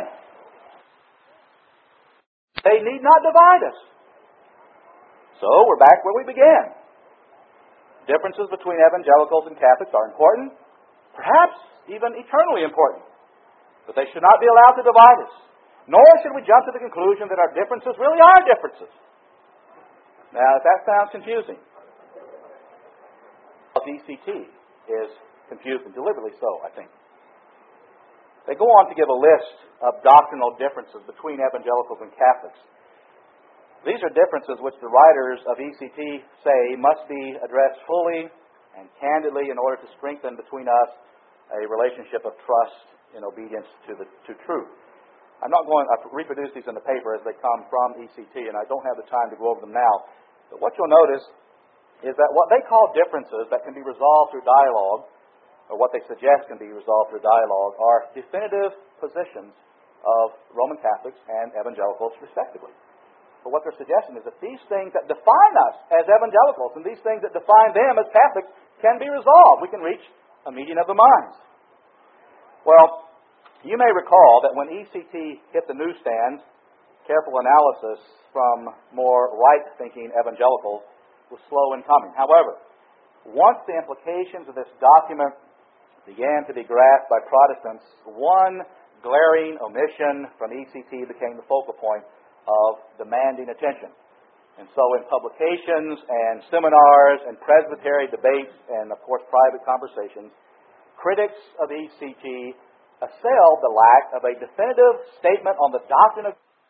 They need not divide us. So, we're back where we began. Differences between evangelicals and Catholics are important, perhaps even eternally important. But they should not be allowed to divide us. Nor should we jump to the conclusion that our differences really are differences. Now, if that sounds confusing, E C T is confusing, deliberately so, I think. They go on to give a list of doctrinal differences between evangelicals and Catholics. These are differences which the writers of E C T say must be addressed fully and candidly in order to strengthen between us a relationship of trust and obedience to the to truth. I'm not going to reproduce these in the paper as they come from E C T, and I don't have the time to go over them now. But what you'll notice is that what they call differences that can be resolved through dialogue, or what they suggest can be resolved through dialogue, are definitive positions of Roman Catholics and evangelicals respectively. But what they're suggesting is that these things that define us as evangelicals and these things that define them as Catholics can be resolved. We can reach a meeting of the minds. Well, you may recall that when E C T hit the newsstands, careful analysis from more right-thinking evangelicals was slow in coming. However, once the implications of this document began to be grasped by Protestants, one glaring omission from E C T became the focal point of demanding attention. And so in publications and seminars and presbytery debates and, of course, private conversations, critics of E C T assailed the lack of a definitive statement on the doctrine of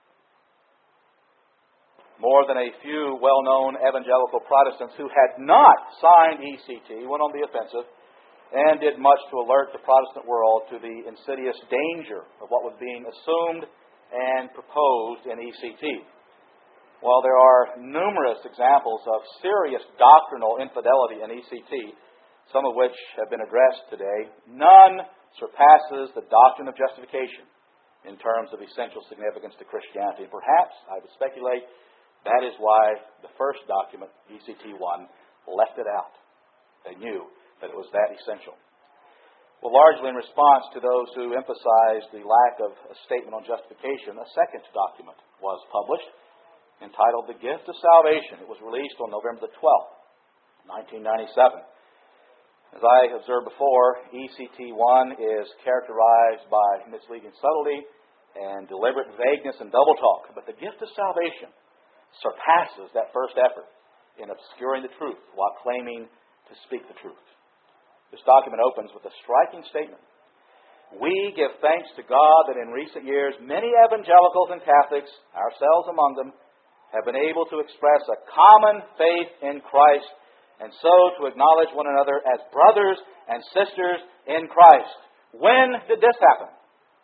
more than a few well-known evangelical Protestants who had not signed E C T went on the offensive and did much to alert the Protestant world to the insidious danger of what was being assumed and proposed in E C T. While there are numerous examples of serious doctrinal infidelity in E C T, some of which have been addressed today, none surpasses the doctrine of justification, in terms of essential significance to Christianity. Perhaps, I would speculate, that is why the first document, E C T one, left it out. They knew that it was that essential. Well, largely in response to those who emphasized the lack of a statement on justification, a second document was published entitled The Gift of Salvation. It was released on November the twelfth, nineteen ninety-seven. As I observed before, E C T one is characterized by misleading subtlety and deliberate vagueness and double talk. But the Gift of Salvation surpasses that first effort in obscuring the truth while claiming to speak the truth. This document opens with a striking statement. We give thanks to God that in recent years many evangelicals and Catholics, ourselves among them, have been able to express a common faith in Christ and so to acknowledge one another as brothers and sisters in Christ. When did this happen?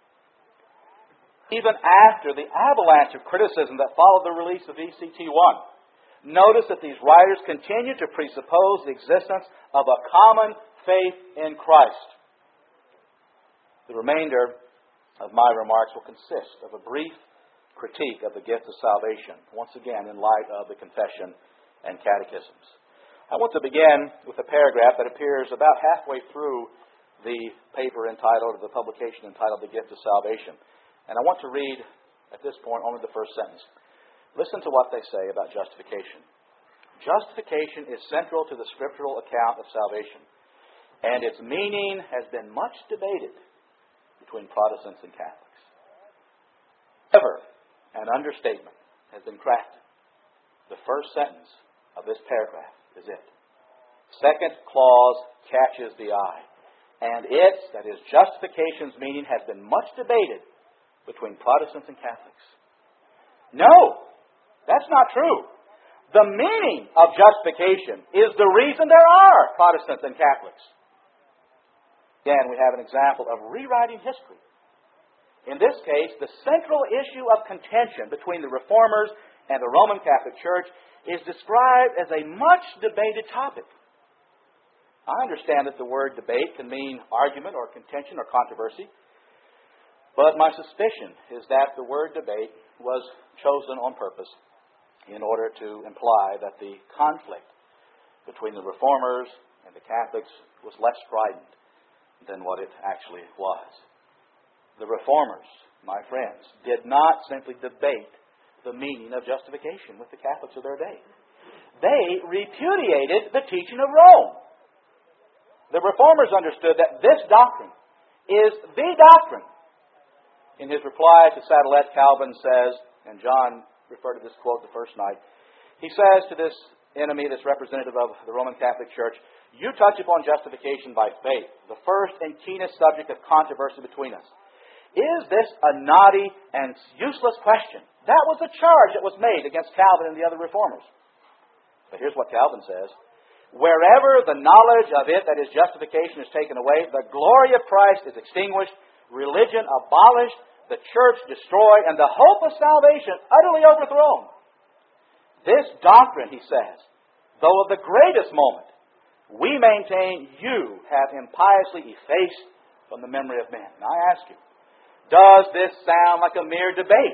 Even after the avalanche of criticism that followed the release of E C T one. Notice that these writers continue to presuppose the existence of a common faith in Christ. The remainder of my remarks will consist of a brief critique of the gift of salvation, once again in light of the confession and catechisms. I want to begin with a paragraph that appears about halfway through the paper entitled, or the publication entitled, The Gift of Salvation. And I want to read, at this point, only the first sentence. Listen to what they say about justification. Justification is central to the scriptural account of salvation, and its meaning has been much debated between Protestants and Catholics. However, an understatement has been crafted. The first sentence of this paragraph is it. Second clause catches the eye, and its, that is, justification's meaning has been much debated between Protestants and Catholics. No, that's not true. The meaning of justification is the reason there are Protestants and Catholics. Again, we have an example of rewriting history. In this case, the central issue of contention between the Reformers and the Roman Catholic Church is described as a much debated topic. I understand that the word debate can mean argument or contention or controversy, but my suspicion is that the word debate was chosen on purpose in order to imply that the conflict between the Reformers and the Catholics was less strident than what it actually was. The Reformers, my friends, did not simply debate the meaning of justification with the Catholics of their day. They repudiated the teaching of Rome. The Reformers understood that this doctrine is the doctrine. In his reply to Sadolet, Calvin says, and John referred to this quote the first night, he says to this enemy, this representative of the Roman Catholic Church, you touch upon justification by faith, the first and keenest subject of controversy between us. Is this a knotty and useless question? That was the charge that was made against Calvin and the other Reformers. But here's what Calvin says. Wherever the knowledge of it, that is justification, is taken away, the glory of Christ is extinguished, religion abolished, the church destroyed, and the hope of salvation utterly overthrown. This doctrine, he says, though of the greatest moment, we maintain you have impiously effaced from the memory of men. Now I ask you, does this sound like a mere debate?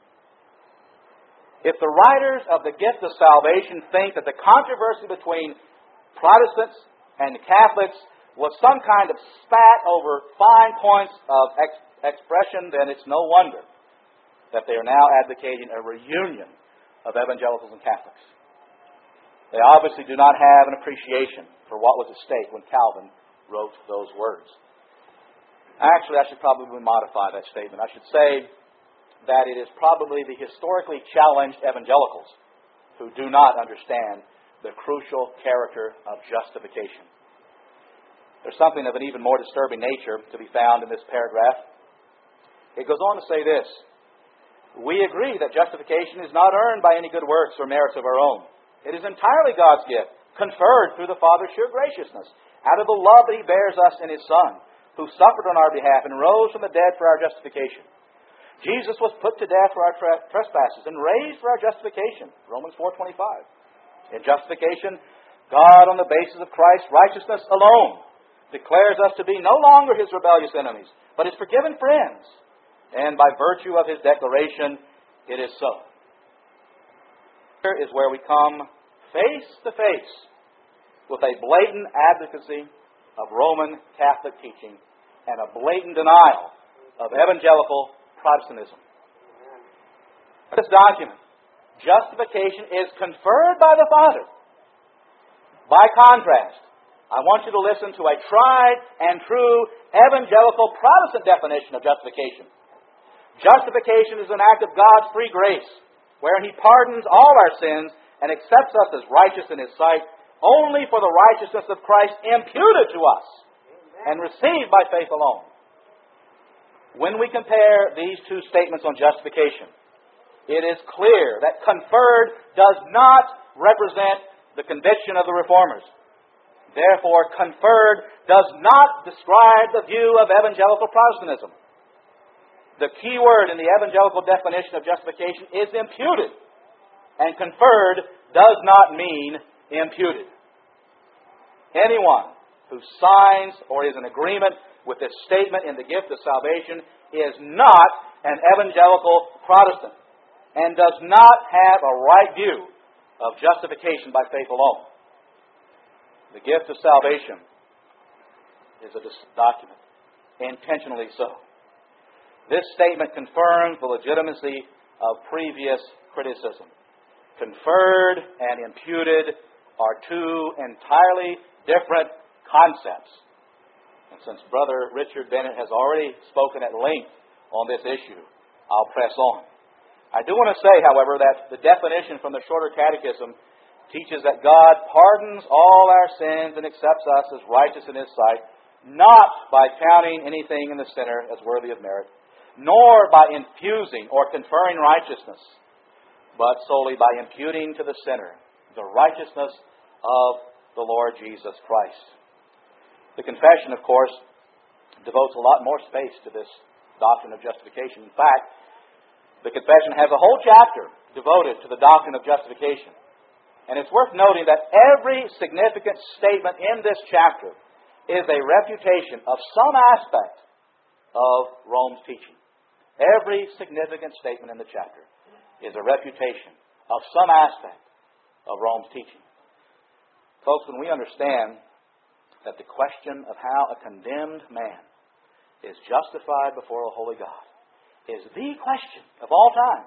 If the writers of the gift of salvation think that the controversy between Protestants and Catholics was some kind of spat over fine points of ex- expression, then it's no wonder that they are now advocating a reunion of evangelicals and Catholics. They obviously do not have an appreciation for what was at stake when Calvin wrote those words. Actually, I should probably modify that statement. I should say that it is probably the historically challenged evangelicals who do not understand the crucial character of justification. There's something of an even more disturbing nature to be found in this paragraph. It goes on to say this. We agree that justification is not earned by any good works or merits of our own. It is entirely God's gift, conferred through the Father's sure graciousness, out of the love that He bears us in His Son, who suffered on our behalf and rose from the dead for our justification. Jesus was put to death for our tra- trespasses and raised for our justification. Romans four twenty-five. In justification, God, on the basis of Christ's righteousness alone, declares us to be no longer His rebellious enemies, but His forgiven friends. and by virtue of His declaration, it is so. Here is where we come face to face with a blatant advocacy of Roman Catholic teaching and a blatant denial of evangelical Protestantism. This document, justification, is conferred by the Father. By contrast, I want you to listen to a tried and true evangelical Protestant definition of justification. Justification is an act of God's free grace, wherein He pardons all our sins and accepts us as righteous in His sight only for the righteousness of Christ imputed to us and received by faith alone. When we compare these two statements on justification, it is clear that conferred does not represent the conviction of the Reformers. Therefore, conferred does not describe the view of evangelical Protestantism. The key word in the evangelical definition of justification is imputed, and conferred does not mean imputed. Anyone who signs or is in agreement with this statement in the gift of salvation is not an evangelical Protestant and does not have a right view of justification by faith alone. The gift of salvation is a document, intentionally so. This statement confirms the legitimacy of previous criticism. Conferred and imputed are two entirely different concepts. And since Brother Richard Bennett has already spoken at length on this issue, I'll press on. I do want to say, however, that the definition from the Shorter Catechism teaches that God pardons all our sins and accepts us as righteous in His sight, not by counting anything in the sinner as worthy of merit, nor by infusing or conferring righteousness, but solely by imputing to the sinner the righteousness of the Lord Jesus Christ. The confession, of course, devotes a lot more space to this doctrine of justification. In fact, the confession has a whole chapter devoted to the doctrine of justification. And it's worth noting that every significant statement in this chapter is a refutation of some aspect of Rome's teaching. Every significant statement in the chapter is a refutation of some aspect of Rome's teaching. Folks, when we understand that the question of how a condemned man is justified before a holy God is the question of all time,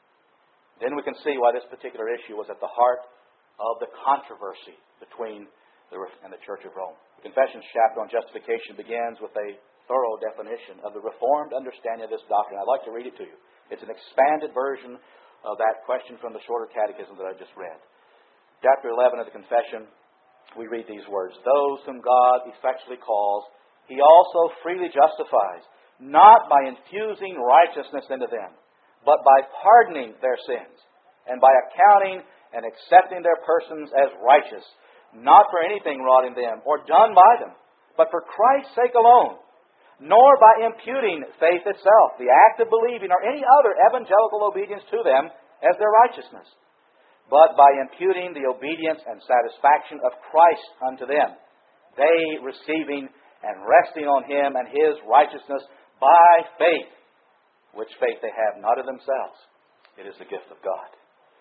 then we can see why this particular issue was at the heart of the controversy between the and the Church of Rome. The Confessions chapter on justification begins with a thorough definition of the Reformed understanding of this doctrine. I'd like to read it to you. It's an expanded version of that question from the Shorter Catechism that I just read. Chapter eleven of the Confession, we read these words: "Those whom God effectually calls, He also freely justifies, not by infusing righteousness into them, but by pardoning their sins, and by accounting and accepting their persons as righteous, not for anything wrought in them or done by them, but for Christ's sake alone, nor by imputing faith itself, the act of believing, or any other evangelical obedience to them as their righteousness, but by imputing the obedience and satisfaction of Christ unto them, they receiving and resting on Him and His righteousness by faith, which faith they have not of themselves. It is the gift of God."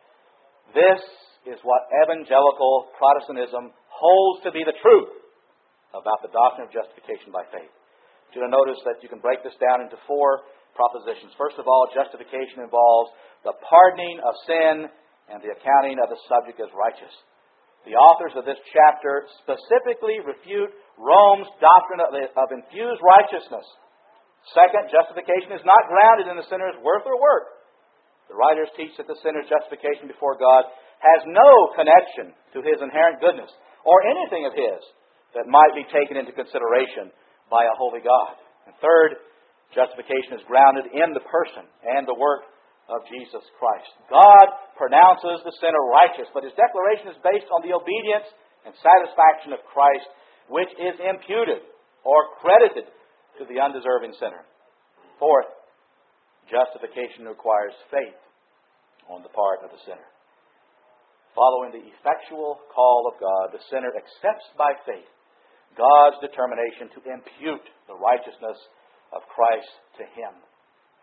This is what evangelical Protestantism holds to be the truth about the doctrine of justification by faith. You're going to notice that you can break this down into four propositions. First of all, justification involves the pardoning of sin and the accounting of the subject as righteous. The authors of this chapter specifically refute Rome's doctrine of, of infused righteousness. Second, justification is not grounded in the sinner's worth or work. The writers teach that the sinner's justification before God has no connection to his inherent goodness or anything of his that might be taken into consideration by a holy God. And third, justification is grounded in the person and the work of Jesus Christ. God pronounces the sinner righteous, but His declaration is based on the obedience and satisfaction of Christ, which is imputed or credited to the undeserving sinner. Fourth, justification requires faith on the part of the sinner. Following the effectual call of God, the sinner accepts by faith God's determination to impute the righteousness of Christ to him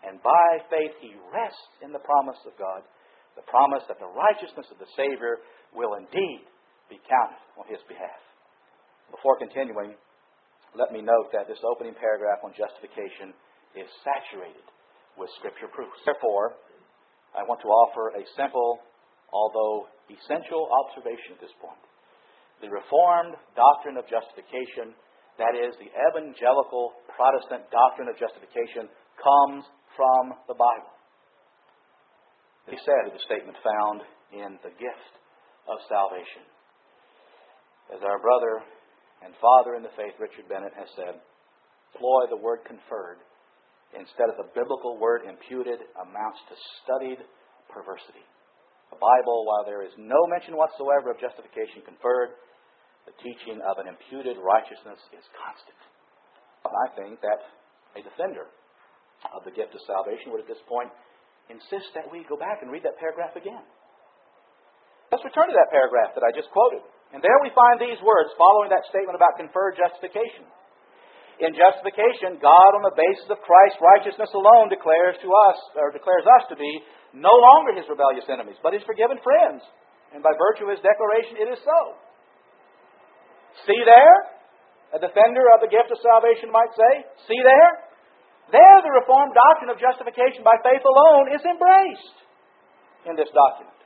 And by faith he rests in the promise of God, the promise that the righteousness of the Savior will indeed be counted on his behalf. Before continuing, let me note that this opening paragraph on justification is saturated with Scripture proofs. Therefore, I want to offer a simple, although essential observation at this point. The Reformed doctrine of justification, that is, the evangelical Protestant doctrine of justification, comes from the Bible. He said in the statement found in the gift of salvation. As our brother and father in the faith, Richard Bennett, has said, employ the word conferred instead of the biblical word imputed amounts to studied perversity. The Bible, while there is no mention whatsoever of justification conferred, the teaching of an imputed righteousness is constant. I think that a defender of the gift of salvation would at this point insist that we go back and read that paragraph again. Let's return to that paragraph that I just quoted. And there we find these words following that statement about conferred justification. In justification, God, on the basis of Christ's righteousness alone, declares to us, or declares us to be no longer his rebellious enemies, but his forgiven friends. And by virtue of his declaration, it is so. See there? A defender of the gift of salvation might say, see there? There the Reformed doctrine of justification by faith alone is embraced in this document.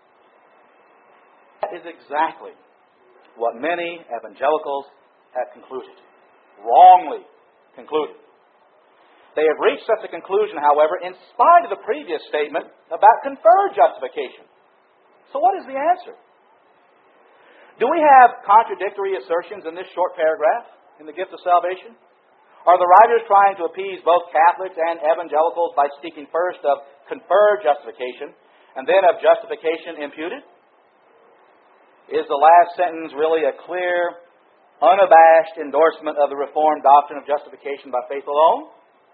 That is exactly what many evangelicals have concluded. Wrongly concluded. They have reached such a conclusion, however, in spite of the previous statement about conferred justification. So what is the answer? Do we have contradictory assertions in this short paragraph in the gift of salvation? Are the writers trying to appease both Catholics and evangelicals by speaking first of conferred justification and then of justification imputed? Is the last sentence really a clear, unabashed endorsement of the Reformed doctrine of justification by faith alone?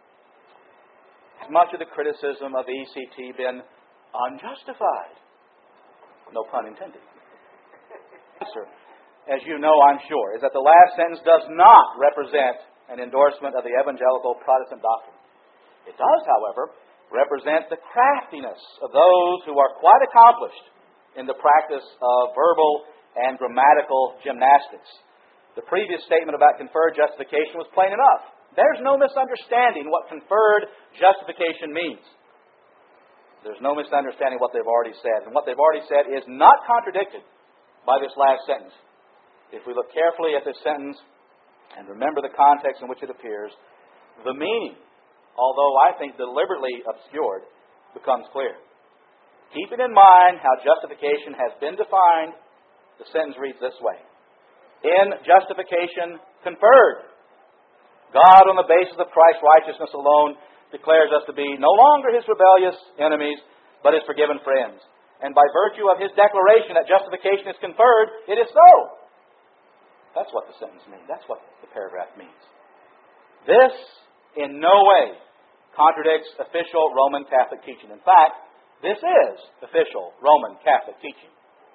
Has much of the criticism of the E C T been unjustified? No pun intended. Answer, as you know, I'm sure, is that the last sentence does not represent an endorsement of the evangelical Protestant doctrine. It does, however, represent the craftiness of those who are quite accomplished in the practice of verbal and grammatical gymnastics. The previous statement about conferred justification was plain enough. There's no misunderstanding what conferred justification means. There's no misunderstanding what they've already said. And what they've already said is not contradicted by this last sentence. If we look carefully at this sentence and remember the context in which it appears, the meaning, although I think deliberately obscured, becomes clear. Keeping in mind how justification has been defined, the sentence reads this way. In justification conferred, God, on the basis of Christ's righteousness alone, declares us to be no longer his rebellious enemies, but his forgiven friends. And by virtue of his declaration that justification is conferred, it is so. That's what the sentence means. That's what the paragraph means. This, in no way, contradicts official Roman Catholic teaching. In fact, this is official Roman Catholic teaching.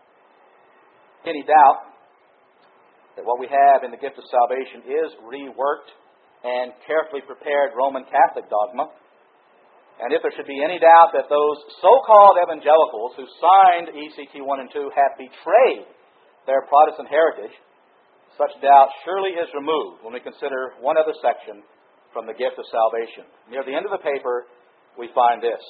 Any doubt that what we have in the gift of salvation is reworked and carefully prepared Roman Catholic dogma? And if there should be any doubt that those so-called evangelicals who signed E C T one and two have betrayed their Protestant heritage, such doubt surely is removed when we consider one other section from the gift of salvation. Near the end of the paper, we find this.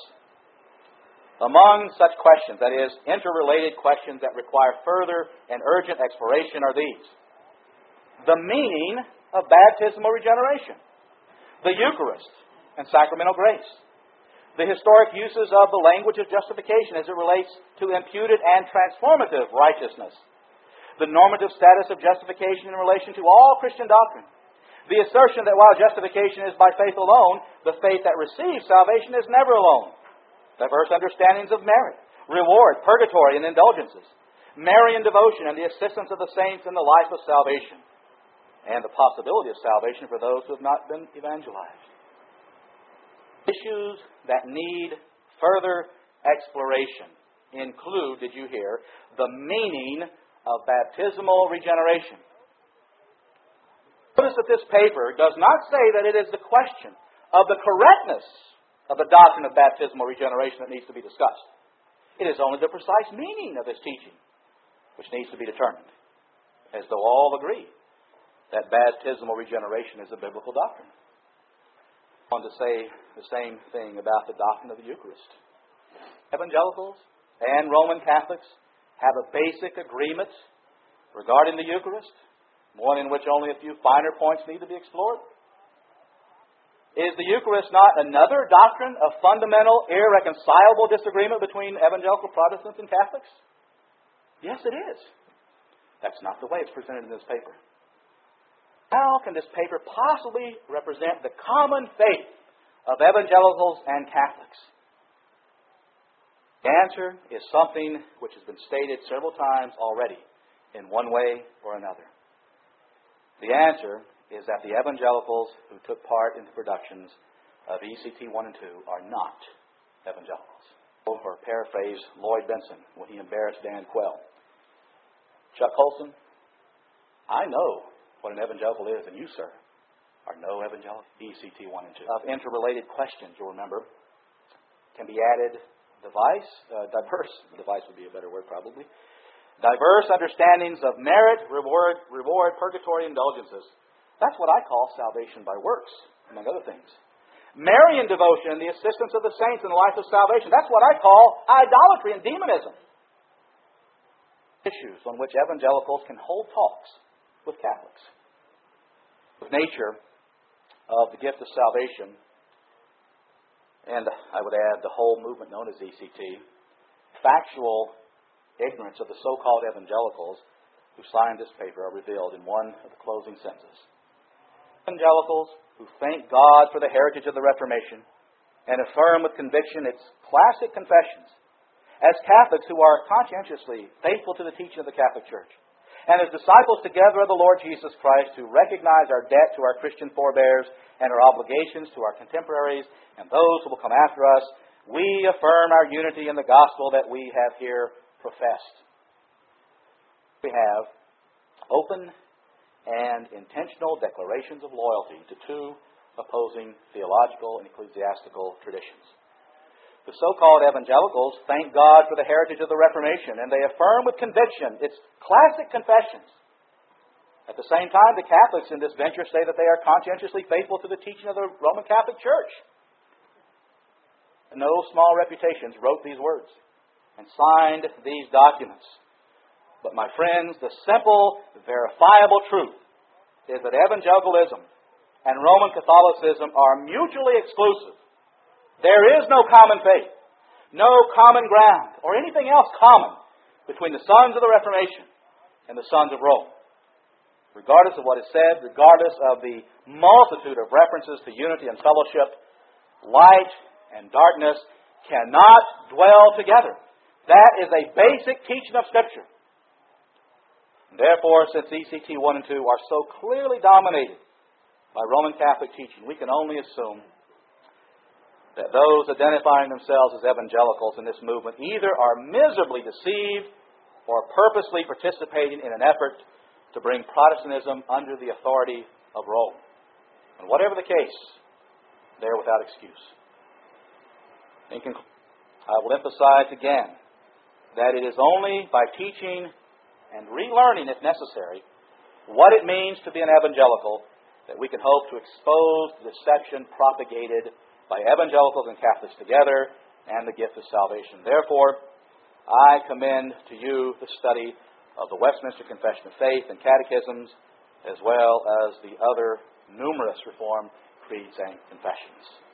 Among such questions, that is, interrelated questions that require further and urgent exploration, are these. The meaning of baptismal regeneration, the Eucharist and sacramental grace, the historic uses of the language of justification as it relates to imputed and transformative righteousness, the normative status of justification in relation to all Christian doctrine, the assertion that while justification is by faith alone, the faith that receives salvation is never alone, diverse understandings of merit, reward, purgatory, and indulgences, Marian devotion and the assistance of the saints in the life of salvation, and the possibility of salvation for those who have not been evangelized. Issues that need further exploration include, did you hear, the meaning of baptismal regeneration. Notice that this paper does not say that it is the question of the correctness of the doctrine of baptismal regeneration that needs to be discussed. It is only the precise meaning of this teaching which needs to be determined, as though all agree that baptismal regeneration is a biblical doctrine. I want to say the same thing about the doctrine of the Eucharist. Evangelicals and Roman Catholics have a basic agreement regarding the Eucharist, one in which only a few finer points need to be explored. Is the Eucharist not another doctrine of fundamental, irreconcilable disagreement between evangelical Protestants and Catholics? Yes, it is. That's not the way it's presented in this paper. How can this paper possibly represent the common faith of evangelicals and Catholics? The answer is something which has been stated several times already in one way or another. The answer is that the evangelicals who took part in the productions of E C T one and two are not evangelicals. Or paraphrase Lloyd Benson when he embarrassed Dan Quell. Chuck Colson, I know what an evangelical is, and you, sir, are no evangelical. E C T one and two. Of interrelated questions, you'll remember, can be added device, uh, diverse, device would be a better word probably, diverse understandings of merit, reward, reward, purgatory, indulgences. That's what I call salvation by works, among other things. Marian devotion, the assistance of the saints in the life of salvation. That's what I call idolatry and demonism. Issues on which evangelicals can hold talks with Catholics. The nature of the gift of salvation, and I would add the whole movement known as E C T, factual ignorance of the so-called evangelicals who signed this paper are revealed in one of the closing sentences. Evangelicals who thank God for the heritage of the Reformation and affirm with conviction its classic confessions, as Catholics who are conscientiously faithful to the teaching of the Catholic Church, and as disciples together of the Lord Jesus Christ who recognize our debt to our Christian forebears and our obligations to our contemporaries and those who will come after us, we affirm our unity in the gospel that we have here professed. We have open and intentional declarations of loyalty to two opposing theological and ecclesiastical traditions. The so-called evangelicals thank God for the heritage of the Reformation, and they affirm with conviction its classic confessions. At the same time, the Catholics in this venture say that they are conscientiously faithful to the teaching of the Roman Catholic Church. No small reputations wrote these words and signed these documents. But my friends, the simple, verifiable truth is that evangelicalism and Roman Catholicism are mutually exclusive. There is no common faith, no common ground, or anything else common between the sons of the Reformation and the sons of Rome. Regardless of what is said, regardless of the multitude of references to unity and fellowship, light and darkness cannot dwell together. That is a basic teaching of Scripture. Therefore, since E C T one and two are so clearly dominated by Roman Catholic teaching, we can only assume that those identifying themselves as evangelicals in this movement either are miserably deceived or purposely participating in an effort to bring Protestantism under the authority of Rome. And whatever the case, they are without excuse. In conclusion, I will emphasize again that it is only by teaching and relearning, if necessary, what it means to be an evangelical that we can hope to expose the deception propagated by evangelicals and Catholics together and the gift of salvation. Therefore, I commend to you the study of the Westminster Confession of Faith and Catechisms, as well as the other numerous Reformed creeds and confessions.